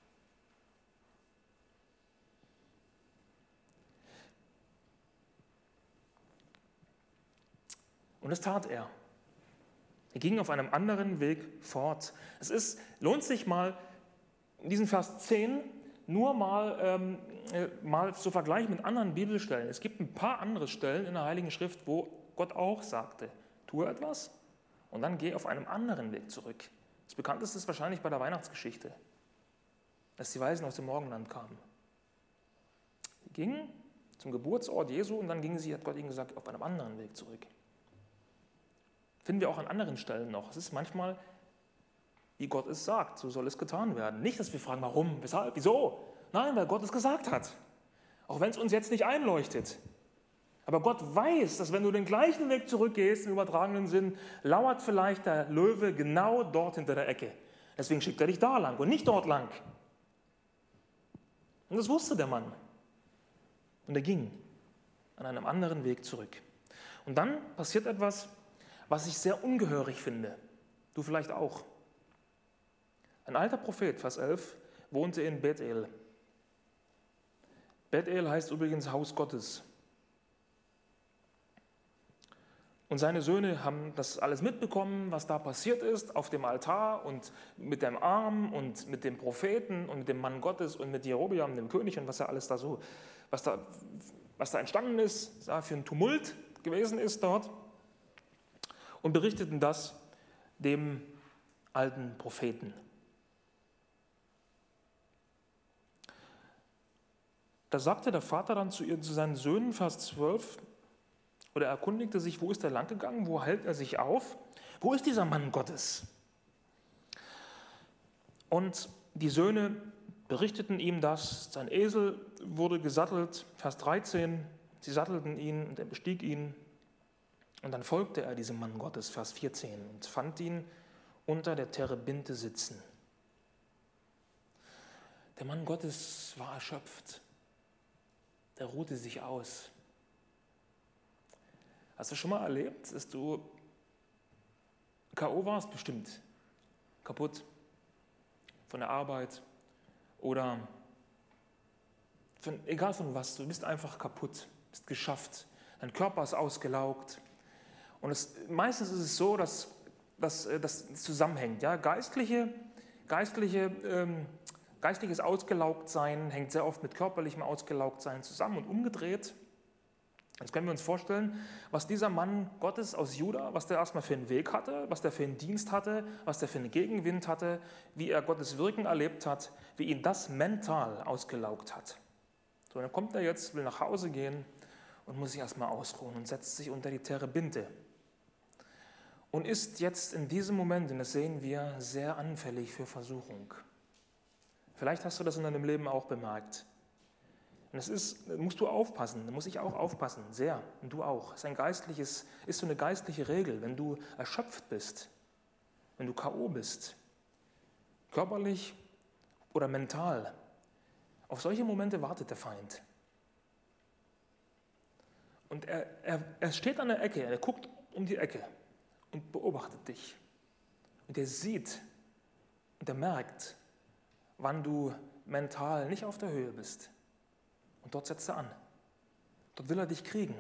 Und das tat er. Er ging auf einem anderen Weg fort. Lohnt sich mal, diesen Vers 10 nur mal zu vergleichen mit anderen Bibelstellen. Es gibt ein paar andere Stellen in der Heiligen Schrift, wo Gott auch sagte, tue etwas und dann geh auf einem anderen Weg zurück. Das bekannteste ist wahrscheinlich bei der Weihnachtsgeschichte, als die Weisen aus dem Morgenland kamen. Sie gingen zum Geburtsort Jesu und dann hat Gott ihnen gesagt, auf einem anderen Weg zurück. Finden wir auch an anderen Stellen noch. Es ist manchmal, wie Gott es sagt, so soll es getan werden. Nicht, dass wir fragen, warum, weshalb, wieso. Nein, weil Gott es gesagt hat. Auch wenn es uns jetzt nicht einleuchtet. Aber Gott weiß, dass wenn du den gleichen Weg zurückgehst, im übertragenen Sinn, lauert vielleicht der Löwe genau dort hinter der Ecke. Deswegen schickt er dich da lang und nicht dort lang. Und das wusste der Mann. Und er ging an einem anderen Weg zurück. Und dann passiert etwas, was ich sehr ungehörig finde. Du vielleicht auch. Ein alter Prophet, Vers 11, wohnte in Bethel. Bethel heißt übrigens Haus Gottes. Und seine Söhne haben das alles mitbekommen, was da passiert ist, auf dem Altar und mit dem Arm und mit dem Propheten und mit dem Mann Gottes und mit Jerobeam, dem König und was ja alles da so, was da entstanden ist, für ein Tumult gewesen ist dort. Und berichteten das dem alten Propheten. Da sagte der Vater dann zu seinen Söhnen, Vers 12, oder er erkundigte sich, wo ist er lang gegangen, wo hält er sich auf, wo ist dieser Mann Gottes? Und die Söhne berichteten ihm das, sein Esel wurde gesattelt, Vers 13, sie sattelten ihn und er bestieg ihn. Und dann folgte er diesem Mann Gottes, Vers 14, und fand ihn unter der Terebinte sitzen. Der Mann Gottes war erschöpft. Der ruhte sich aus. Hast du schon mal erlebt, dass du K.O. warst? Bestimmt. Kaputt. Von der Arbeit oder egal von was. Du bist einfach kaputt. Bist geschafft. Dein Körper ist ausgelaugt. Und meistens ist es so, dass das zusammenhängt. Ja? Geistliches Ausgelaugtsein hängt sehr oft mit körperlichem Ausgelaugtsein zusammen und umgedreht. Jetzt können wir uns vorstellen, was dieser Mann Gottes aus Juda, was der erstmal für einen Weg hatte, was der für einen Dienst hatte, was der für einen Gegenwind hatte, wie er Gottes Wirken erlebt hat, wie ihn das mental ausgelaugt hat. So, dann kommt er jetzt, will nach Hause gehen und muss sich erstmal ausruhen und setzt sich unter die Terebinte. Und ist jetzt in diesem Moment, und das sehen wir, sehr anfällig für Versuchung. Vielleicht hast du das in deinem Leben auch bemerkt. Und da musst du aufpassen, da muss ich auch aufpassen, sehr, und du auch. Es ist so eine geistliche Regel, wenn du erschöpft bist, wenn du K.O. bist, körperlich oder mental, auf solche Momente wartet der Feind. Und er steht an der Ecke, er guckt um die Ecke und beobachtet dich. Und er sieht und er merkt, wann du mental nicht auf der Höhe bist. Und dort setzt er an. Dort will er dich kriegen.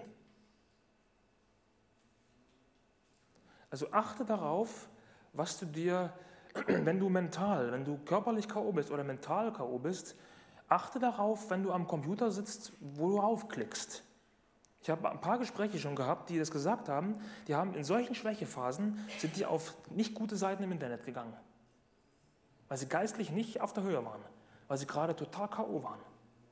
Also achte darauf, was du dir, wenn du körperlich K.O. bist oder mental K.O. bist, achte darauf, wenn du am Computer sitzt, wo du raufklickst. Ich habe ein paar Gespräche schon gehabt, die das gesagt haben, die haben in solchen Schwächephasen, sind die auf nicht gute Seiten im Internet gegangen, weil sie geistlich nicht auf der Höhe waren, weil sie gerade total K.O. waren.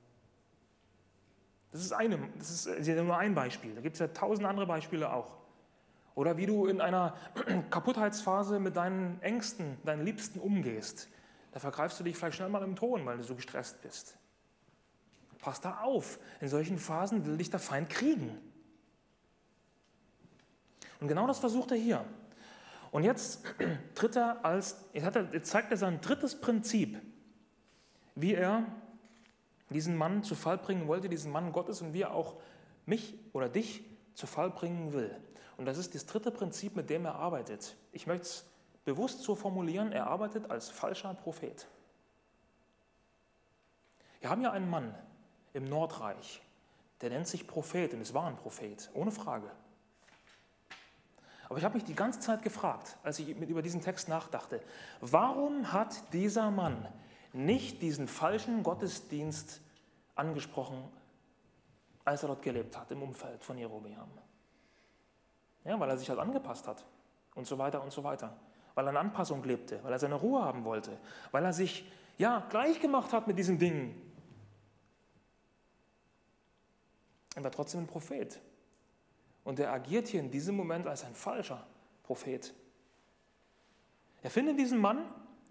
Das ist nur ein Beispiel, da gibt es ja 1000 andere Beispiele auch. Oder wie du in einer Kaputtheitsphase mit deinen Ängsten, deinen Liebsten umgehst. Da vergreifst du dich vielleicht schnell mal im Ton, weil du so gestresst bist. Pass da auf, in solchen Phasen will dich der Feind kriegen. Und genau das versucht er hier. Und jetzt zeigt er sein drittes Prinzip, wie er diesen Mann zu Fall bringen wollte, diesen Mann Gottes, und wie er auch mich oder dich zu Fall bringen will. Und das ist das dritte Prinzip, mit dem er arbeitet. Ich möchte es bewusst so formulieren, er arbeitet als falscher Prophet. Wir haben ja einen Mann im Nordreich, der nennt sich Prophet, und es war ein Prophet, ohne Frage. Aber ich habe mich die ganze Zeit gefragt, als ich über diesen Text nachdachte, warum hat dieser Mann nicht diesen falschen Gottesdienst angesprochen, als er dort gelebt hat, im Umfeld von Jerobeam? Ja, weil er sich halt angepasst hat und so weiter und so weiter. Weil er in Anpassung lebte, weil er seine Ruhe haben wollte, weil er sich gleich gemacht hat mit diesen Dingen. Er war trotzdem ein Prophet. Und er agiert hier in diesem Moment als ein falscher Prophet. Er findet diesen Mann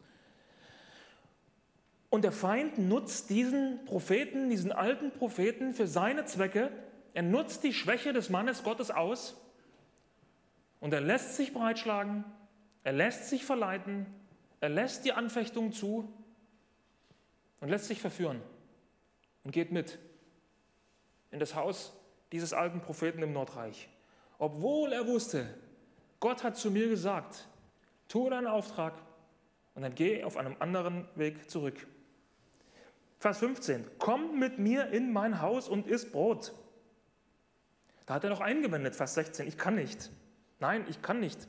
und der Feind nutzt diesen Propheten, diesen alten Propheten für seine Zwecke. Er nutzt die Schwäche des Mannes Gottes aus und er lässt sich breitschlagen, er lässt sich verleiten, er lässt die Anfechtung zu und lässt sich verführen und geht mit in das Haus dieses alten Propheten im Nordreich. Obwohl er wusste, Gott hat zu mir gesagt, tue deinen Auftrag und dann geh auf einem anderen Weg zurück. Vers 15, komm mit mir in mein Haus und iss Brot. Da hat er noch eingewendet, Vers 16, ich kann nicht. Nein, ich kann nicht.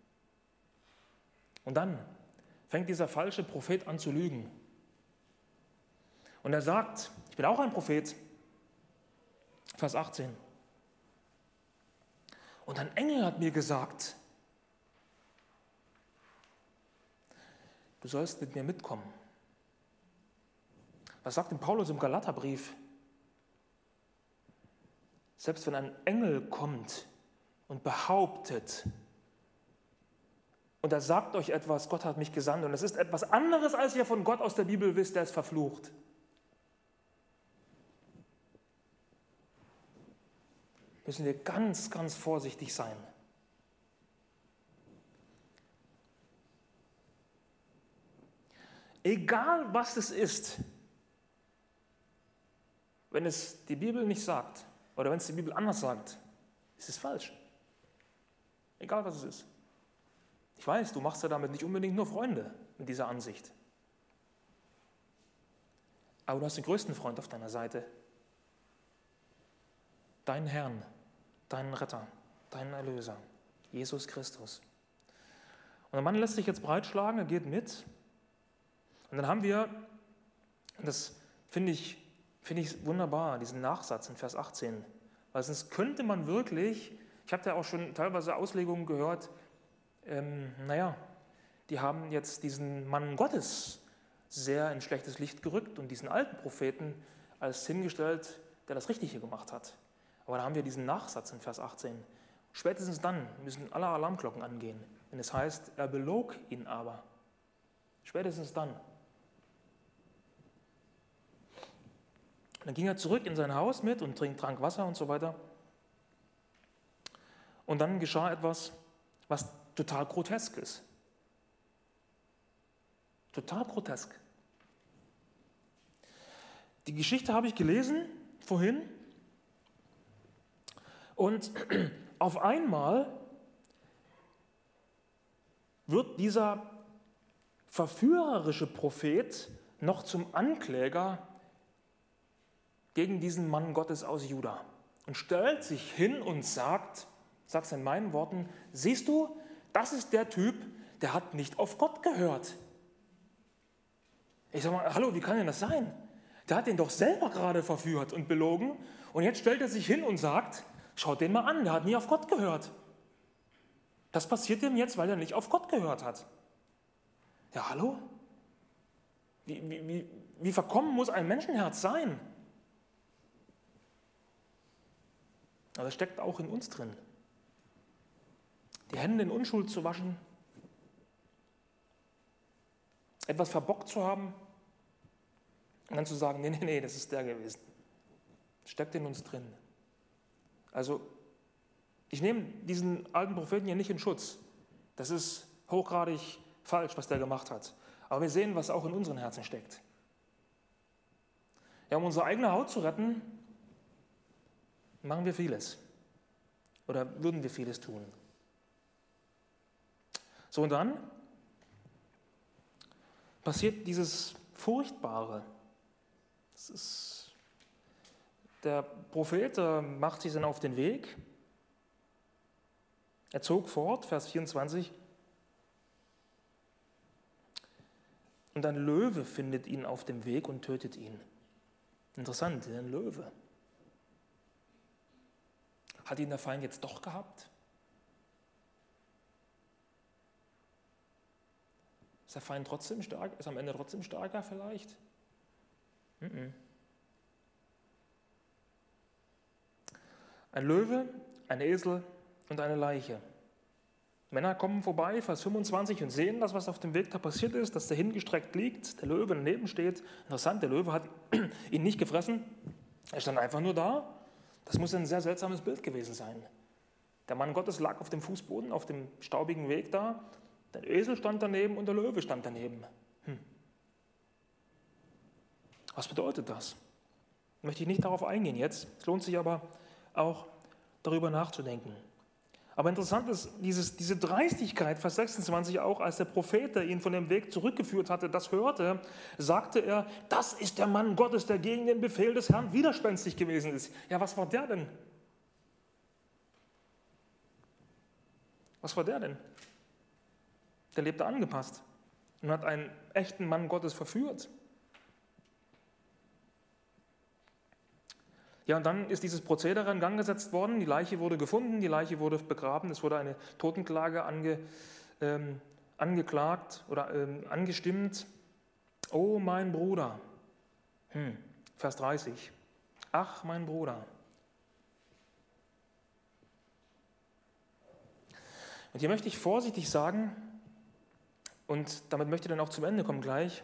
Und dann fängt dieser falsche Prophet an zu lügen. Und er sagt, ich bin auch ein Prophet. Vers 18. Und ein Engel hat mir gesagt, du sollst mit mir mitkommen. Was sagt denn Paulus im Galaterbrief? Selbst wenn ein Engel kommt und behauptet, und er sagt euch etwas, Gott hat mich gesandt, und es ist etwas anderes, als ihr von Gott aus der Bibel wisst, der ist verflucht. Müssen wir ganz, ganz vorsichtig sein. Egal was es ist, wenn es die Bibel nicht sagt oder wenn es die Bibel anders sagt, ist es falsch. Egal was es ist. Ich weiß, du machst ja damit nicht unbedingt nur Freunde mit dieser Ansicht. Aber du hast den größten Freund auf deiner Seite. Deinen Herrn, deinen Retter, deinen Erlöser, Jesus Christus. Und der Mann lässt sich jetzt breitschlagen, er geht mit. Und dann haben wir, das finde ich wunderbar, diesen Nachsatz in Vers 18. Weil sonst könnte man wirklich, ich habe da auch schon teilweise Auslegungen gehört, die haben jetzt diesen Mann Gottes sehr in schlechtes Licht gerückt und diesen alten Propheten als hingestellt, der das Richtige gemacht hat. Aber da haben wir diesen Nachsatz in Vers 18. Spätestens dann müssen alle Alarmglocken angehen, wenn es heißt, er belog ihn aber. Spätestens dann. Und dann ging er zurück in sein Haus mit und trank Wasser und so weiter. Und dann geschah etwas, was total grotesk ist. Total grotesk. Die Geschichte habe ich gelesen vorhin. Und auf einmal wird dieser verführerische Prophet noch zum Ankläger gegen diesen Mann Gottes aus Juda und stellt sich hin und sagt es in meinen Worten, siehst du, das ist der Typ, der hat nicht auf Gott gehört. Ich sage mal, hallo, wie kann denn das sein? Der hat den doch selber gerade verführt und belogen und jetzt stellt er sich hin und sagt, schaut den mal an, der hat nie auf Gott gehört. Das passiert ihm jetzt, weil er nicht auf Gott gehört hat. Ja, hallo? Wie verkommen muss ein Menschenherz sein? Aber das steckt auch in uns drin. Die Hände in Unschuld zu waschen, etwas verbockt zu haben und dann zu sagen, nee, das ist der gewesen. Das steckt in uns drin. Also, ich nehme diesen alten Propheten hier nicht in Schutz. Das ist hochgradig falsch, was der gemacht hat. Aber wir sehen, was auch in unseren Herzen steckt. Ja, um unsere eigene Haut zu retten, machen wir vieles. Oder würden wir vieles tun. So, und dann passiert dieses Furchtbare. Der Prophet macht sich dann auf den Weg. Er zog fort, Vers 24. Und ein Löwe findet ihn auf dem Weg und tötet ihn. Interessant, ein Löwe. Hat ihn der Feind jetzt doch gehabt? Ist der Feind trotzdem stark? Ist am Ende trotzdem stärker vielleicht? Ein Löwe, ein Esel und eine Leiche. Männer kommen vorbei, Vers 25, und sehen das, was auf dem Weg da passiert ist, dass der hingestreckt liegt, der Löwe daneben steht. Interessant, der Löwe hat ihn nicht gefressen, er stand einfach nur da. Das muss ein sehr seltsames Bild gewesen sein. Der Mann Gottes lag auf dem Fußboden, auf dem staubigen Weg da, der Esel stand daneben und der Löwe stand daneben. Was bedeutet das? Möchte ich nicht darauf eingehen jetzt. Es lohnt sich aber auch, darüber nachzudenken. Aber interessant ist diese Dreistigkeit, Vers 26 auch, als der Prophet, der ihn von dem Weg zurückgeführt hatte, das hörte, sagte er, das ist der Mann Gottes, der gegen den Befehl des Herrn widerspenstig gewesen ist. Ja, was war der denn? Was war der denn? Der lebte angepasst und hat einen echten Mann Gottes verführt. Ja, und dann ist dieses Prozedere in Gang gesetzt worden, die Leiche wurde gefunden, die Leiche wurde begraben, es wurde eine Totenklage angeklagt oder angestimmt. Oh, mein Bruder. Vers 30. Ach, mein Bruder. Und hier möchte ich vorsichtig sagen, und damit möchte ich dann auch zum Ende kommen gleich,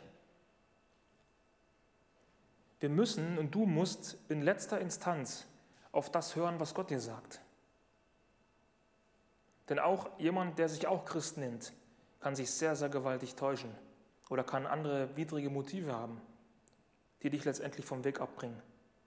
wir müssen und du musst in letzter Instanz auf das hören, was Gott dir sagt. Denn auch jemand, der sich auch Christ nennt, kann sich sehr, sehr gewaltig täuschen oder kann andere widrige Motive haben, die dich letztendlich vom Weg abbringen.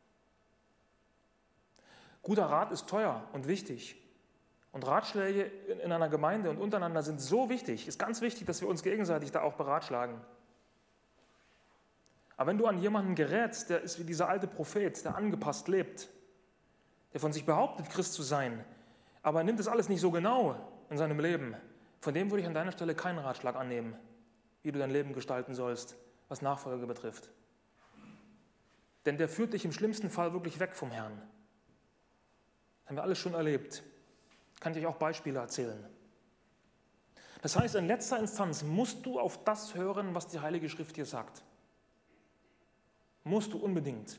Guter Rat ist teuer und wichtig. Und Ratschläge in einer Gemeinde und untereinander sind so wichtig, ist ganz wichtig, dass wir uns gegenseitig da auch beratschlagen. Aber wenn du an jemanden gerätst, der ist wie dieser alte Prophet, der angepasst lebt, der von sich behauptet, Christ zu sein, aber nimmt das alles nicht so genau in seinem Leben, von dem würde ich an deiner Stelle keinen Ratschlag annehmen, wie du dein Leben gestalten sollst, was Nachfolge betrifft. Denn der führt dich im schlimmsten Fall wirklich weg vom Herrn. Das haben wir alles schon erlebt. Kann ich euch auch Beispiele erzählen. Das heißt, in letzter Instanz musst du auf das hören, was die Heilige Schrift dir sagt. Musst du unbedingt.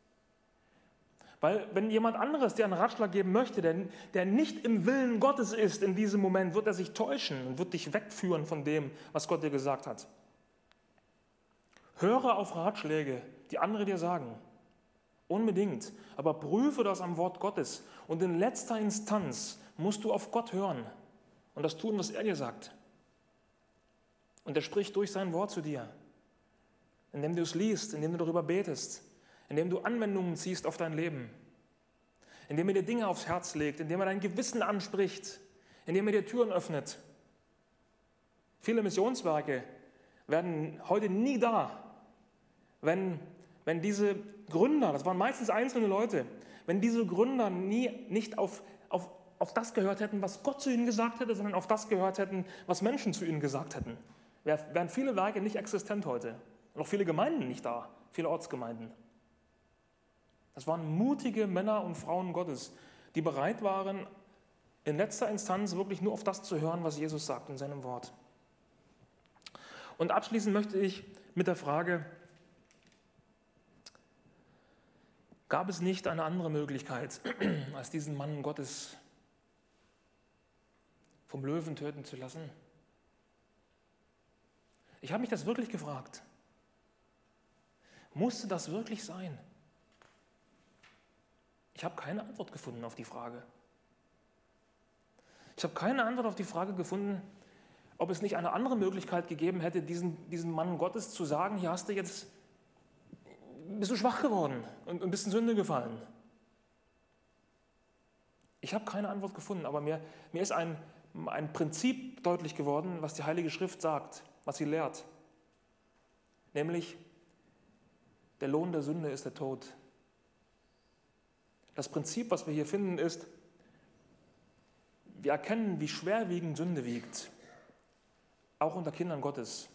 Weil wenn jemand anderes dir einen Ratschlag geben möchte, der nicht im Willen Gottes ist in diesem Moment, wird er sich täuschen und wird dich wegführen von dem, was Gott dir gesagt hat. Höre auf Ratschläge, die andere dir sagen. Unbedingt. Aber prüfe das am Wort Gottes. Und in letzter Instanz musst du auf Gott hören und das tun, was er dir sagt. Und er spricht durch sein Wort zu dir, indem du es liest, indem du darüber betest, indem du Anwendungen ziehst auf dein Leben, indem er dir Dinge aufs Herz legt, indem er dein Gewissen anspricht, indem er dir Türen öffnet. Viele Missionswerke werden heute nie da, wenn diese Gründer, das waren meistens einzelne Leute, wenn diese Gründer nicht auf das gehört hätten, was Gott zu ihnen gesagt hätte, sondern auf das gehört hätten, was Menschen zu ihnen gesagt hätten, wären viele Werke nicht existent heute. Und auch viele Gemeinden nicht da, viele Ortsgemeinden. Das waren mutige Männer und Frauen Gottes, die bereit waren, in letzter Instanz wirklich nur auf das zu hören, was Jesus sagt in seinem Wort. Und abschließen möchte ich mit der Frage, gab es nicht eine andere Möglichkeit, als diesen Mann Gottes vom Löwen töten zu lassen? Ich habe mich das wirklich gefragt. Musste das wirklich sein? Ich habe keine Antwort gefunden auf die Frage. Ich habe keine Antwort auf die Frage gefunden, ob es nicht eine andere Möglichkeit gegeben hätte, diesen Mann Gottes zu sagen, hier bist du schwach geworden und bist in Sünde gefallen. Ich habe keine Antwort gefunden, aber mir ist ein Prinzip deutlich geworden, was die Heilige Schrift sagt, was sie lehrt. Nämlich, der Lohn der Sünde ist der Tod. Das Prinzip, was wir hier finden, ist, wir erkennen, wie schwerwiegend Sünde wiegt, auch unter Kindern Gottes.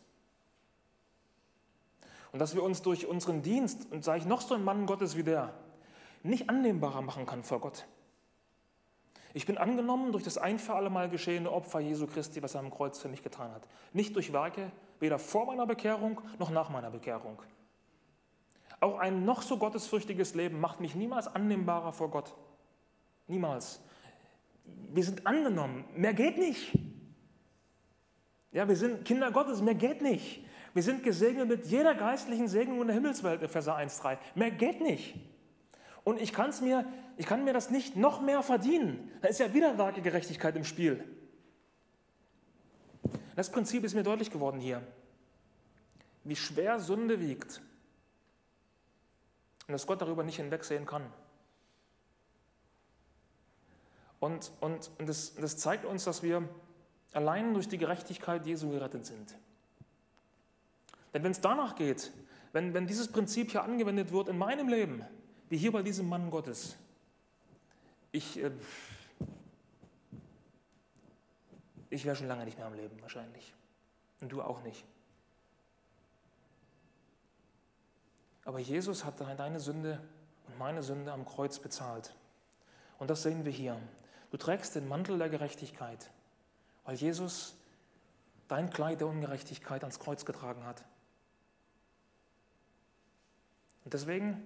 Und dass wir uns durch unseren Dienst, und sage ich noch so ein Mann Gottes wie der, nicht annehmbarer machen kann vor Gott. Ich bin angenommen durch das ein für alle Mal geschehene Opfer Jesu Christi, was er am Kreuz für mich getan hat. Nicht durch Werke, weder vor meiner Bekehrung noch nach meiner Bekehrung. Auch ein noch so gottesfürchtiges Leben macht mich niemals annehmbarer vor Gott. Niemals. Wir sind angenommen, mehr geht nicht. Ja, wir sind Kinder Gottes, mehr geht nicht. Wir sind gesegnet mit jeder geistlichen Segnung in der Himmelswelt, Epheser 1,3. Mehr geht nicht. Und ich kann mir das nicht noch mehr verdienen. Da ist ja wieder Werkegerechtigkeit im Spiel. Das Prinzip ist mir deutlich geworden hier. Wie schwer Sünde wiegt. Und dass Gott darüber nicht hinwegsehen kann. Und das zeigt uns, dass wir allein durch die Gerechtigkeit Jesu gerettet sind. Denn wenn es danach geht, wenn dieses Prinzip hier angewendet wird in meinem Leben, wie hier bei diesem Mann Gottes, ich wäre schon lange nicht mehr am Leben wahrscheinlich. Und du auch nicht. Aber Jesus hat deine Sünde und meine Sünde am Kreuz bezahlt. Und das sehen wir hier. Du trägst den Mantel der Gerechtigkeit, weil Jesus dein Kleid der Ungerechtigkeit ans Kreuz getragen hat. Und deswegen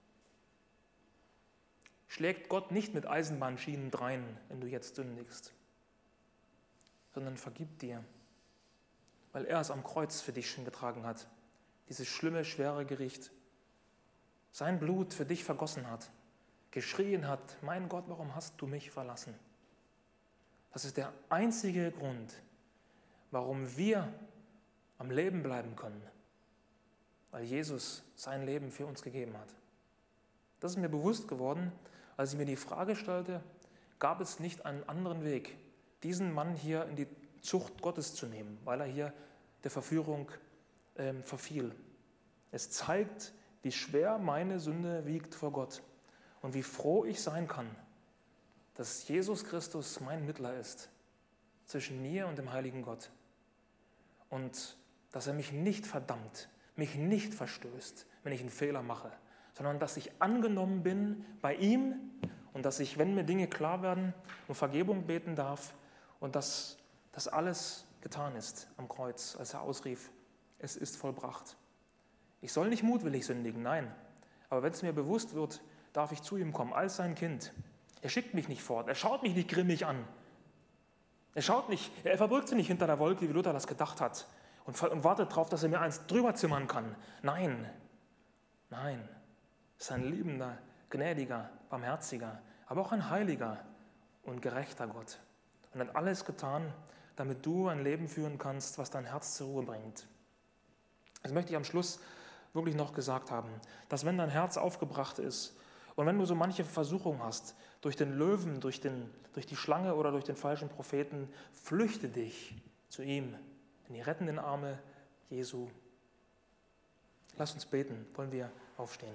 schlägt Gott nicht mit Eisenbahnschienen drein, wenn du jetzt sündigst, sondern vergibt dir, weil er es am Kreuz für dich schon getragen hat, dieses schlimme, schwere Gericht, sein Blut für dich vergossen hat, geschrien hat, mein Gott, warum hast du mich verlassen? Das ist der einzige Grund, warum wir am Leben bleiben können, weil Jesus sein Leben für uns gegeben hat. Das ist mir bewusst geworden, als ich mir die Frage stellte, gab es nicht einen anderen Weg, diesen Mann hier in die Zucht Gottes zu nehmen, weil er hier der Verführung verfiel. Es zeigt, wie schwer meine Sünde wiegt vor Gott und wie froh ich sein kann, dass Jesus Christus mein Mittler ist zwischen mir und dem heiligen Gott und dass er mich nicht verdammt, mich nicht verstößt, wenn ich einen Fehler mache, sondern dass ich angenommen bin bei ihm und dass ich, wenn mir Dinge klar werden, um Vergebung beten darf und dass das alles getan ist am Kreuz, als er ausrief, es ist vollbracht. Ich soll nicht mutwillig sündigen, nein, aber wenn es mir bewusst wird, darf ich zu ihm kommen als sein Kind. Er schickt mich nicht fort, er schaut mich nicht grimmig an. Er verbirgt sich nicht hinter der Wolke, wie Luther das gedacht hat und wartet darauf, dass er mir eins drüber zimmern kann. Nein, nein. ist ein liebender, gnädiger, barmherziger, aber auch ein heiliger und gerechter Gott. Und hat alles getan, damit du ein Leben führen kannst, was dein Herz zur Ruhe bringt. Das möchte ich am Schluss wirklich noch gesagt haben, dass wenn dein Herz aufgebracht ist und wenn du so manche Versuchung hast, durch den Löwen, durch die Schlange oder durch den falschen Propheten, flüchte dich zu ihm, in die rettenden Arme Jesu. Lass uns beten, wollen wir aufstehen.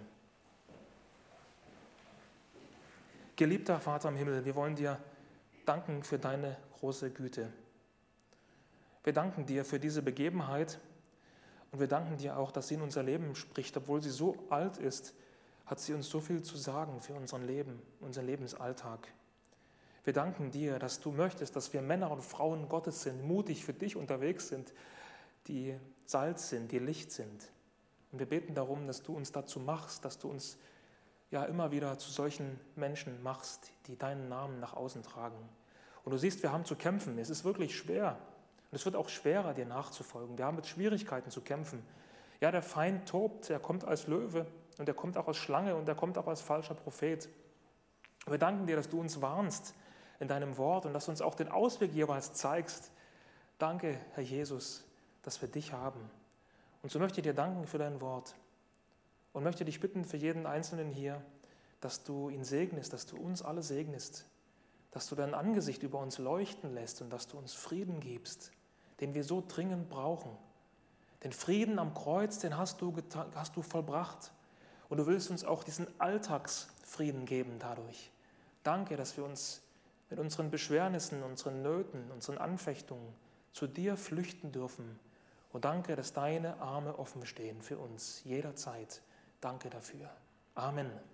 Geliebter Vater im Himmel, wir wollen dir danken für deine große Güte. Wir danken dir für diese Begebenheit und wir danken dir auch, dass sie in unser Leben spricht. Obwohl sie so alt ist, hat sie uns so viel zu sagen für unseren Leben, unseren Lebensalltag. Wir danken dir, dass du möchtest, dass wir Männer und Frauen Gottes sind, mutig für dich unterwegs sind, die Salz sind, die Licht sind. Und wir beten darum, dass du uns dazu machst, dass du uns ja immer wieder zu solchen Menschen machst, die deinen Namen nach außen tragen. Und du siehst, wir haben zu kämpfen. Es ist wirklich schwer. Und es wird auch schwerer, dir nachzufolgen. Wir haben mit Schwierigkeiten zu kämpfen. Ja, der Feind tobt, er kommt als Löwe und er kommt auch als Schlange und er kommt auch als falscher Prophet. Wir danken dir, dass du uns warnst in deinem Wort und dass du uns auch den Ausweg jeweils zeigst. Danke, Herr Jesus, dass wir dich haben. Und so möchte ich dir danken für dein Wort und möchte dich bitten für jeden Einzelnen hier, dass du ihn segnest, dass du uns alle segnest, dass du dein Angesicht über uns leuchten lässt und dass du uns Frieden gibst, den wir so dringend brauchen. Den Frieden am Kreuz, den hast du vollbracht. Und du willst uns auch diesen Alltagsfrieden geben dadurch. Danke, dass wir uns mit unseren Beschwernissen, unseren Nöten, unseren Anfechtungen zu dir flüchten dürfen. Und danke, dass deine Arme offen stehen für uns jederzeit. Danke dafür. Amen.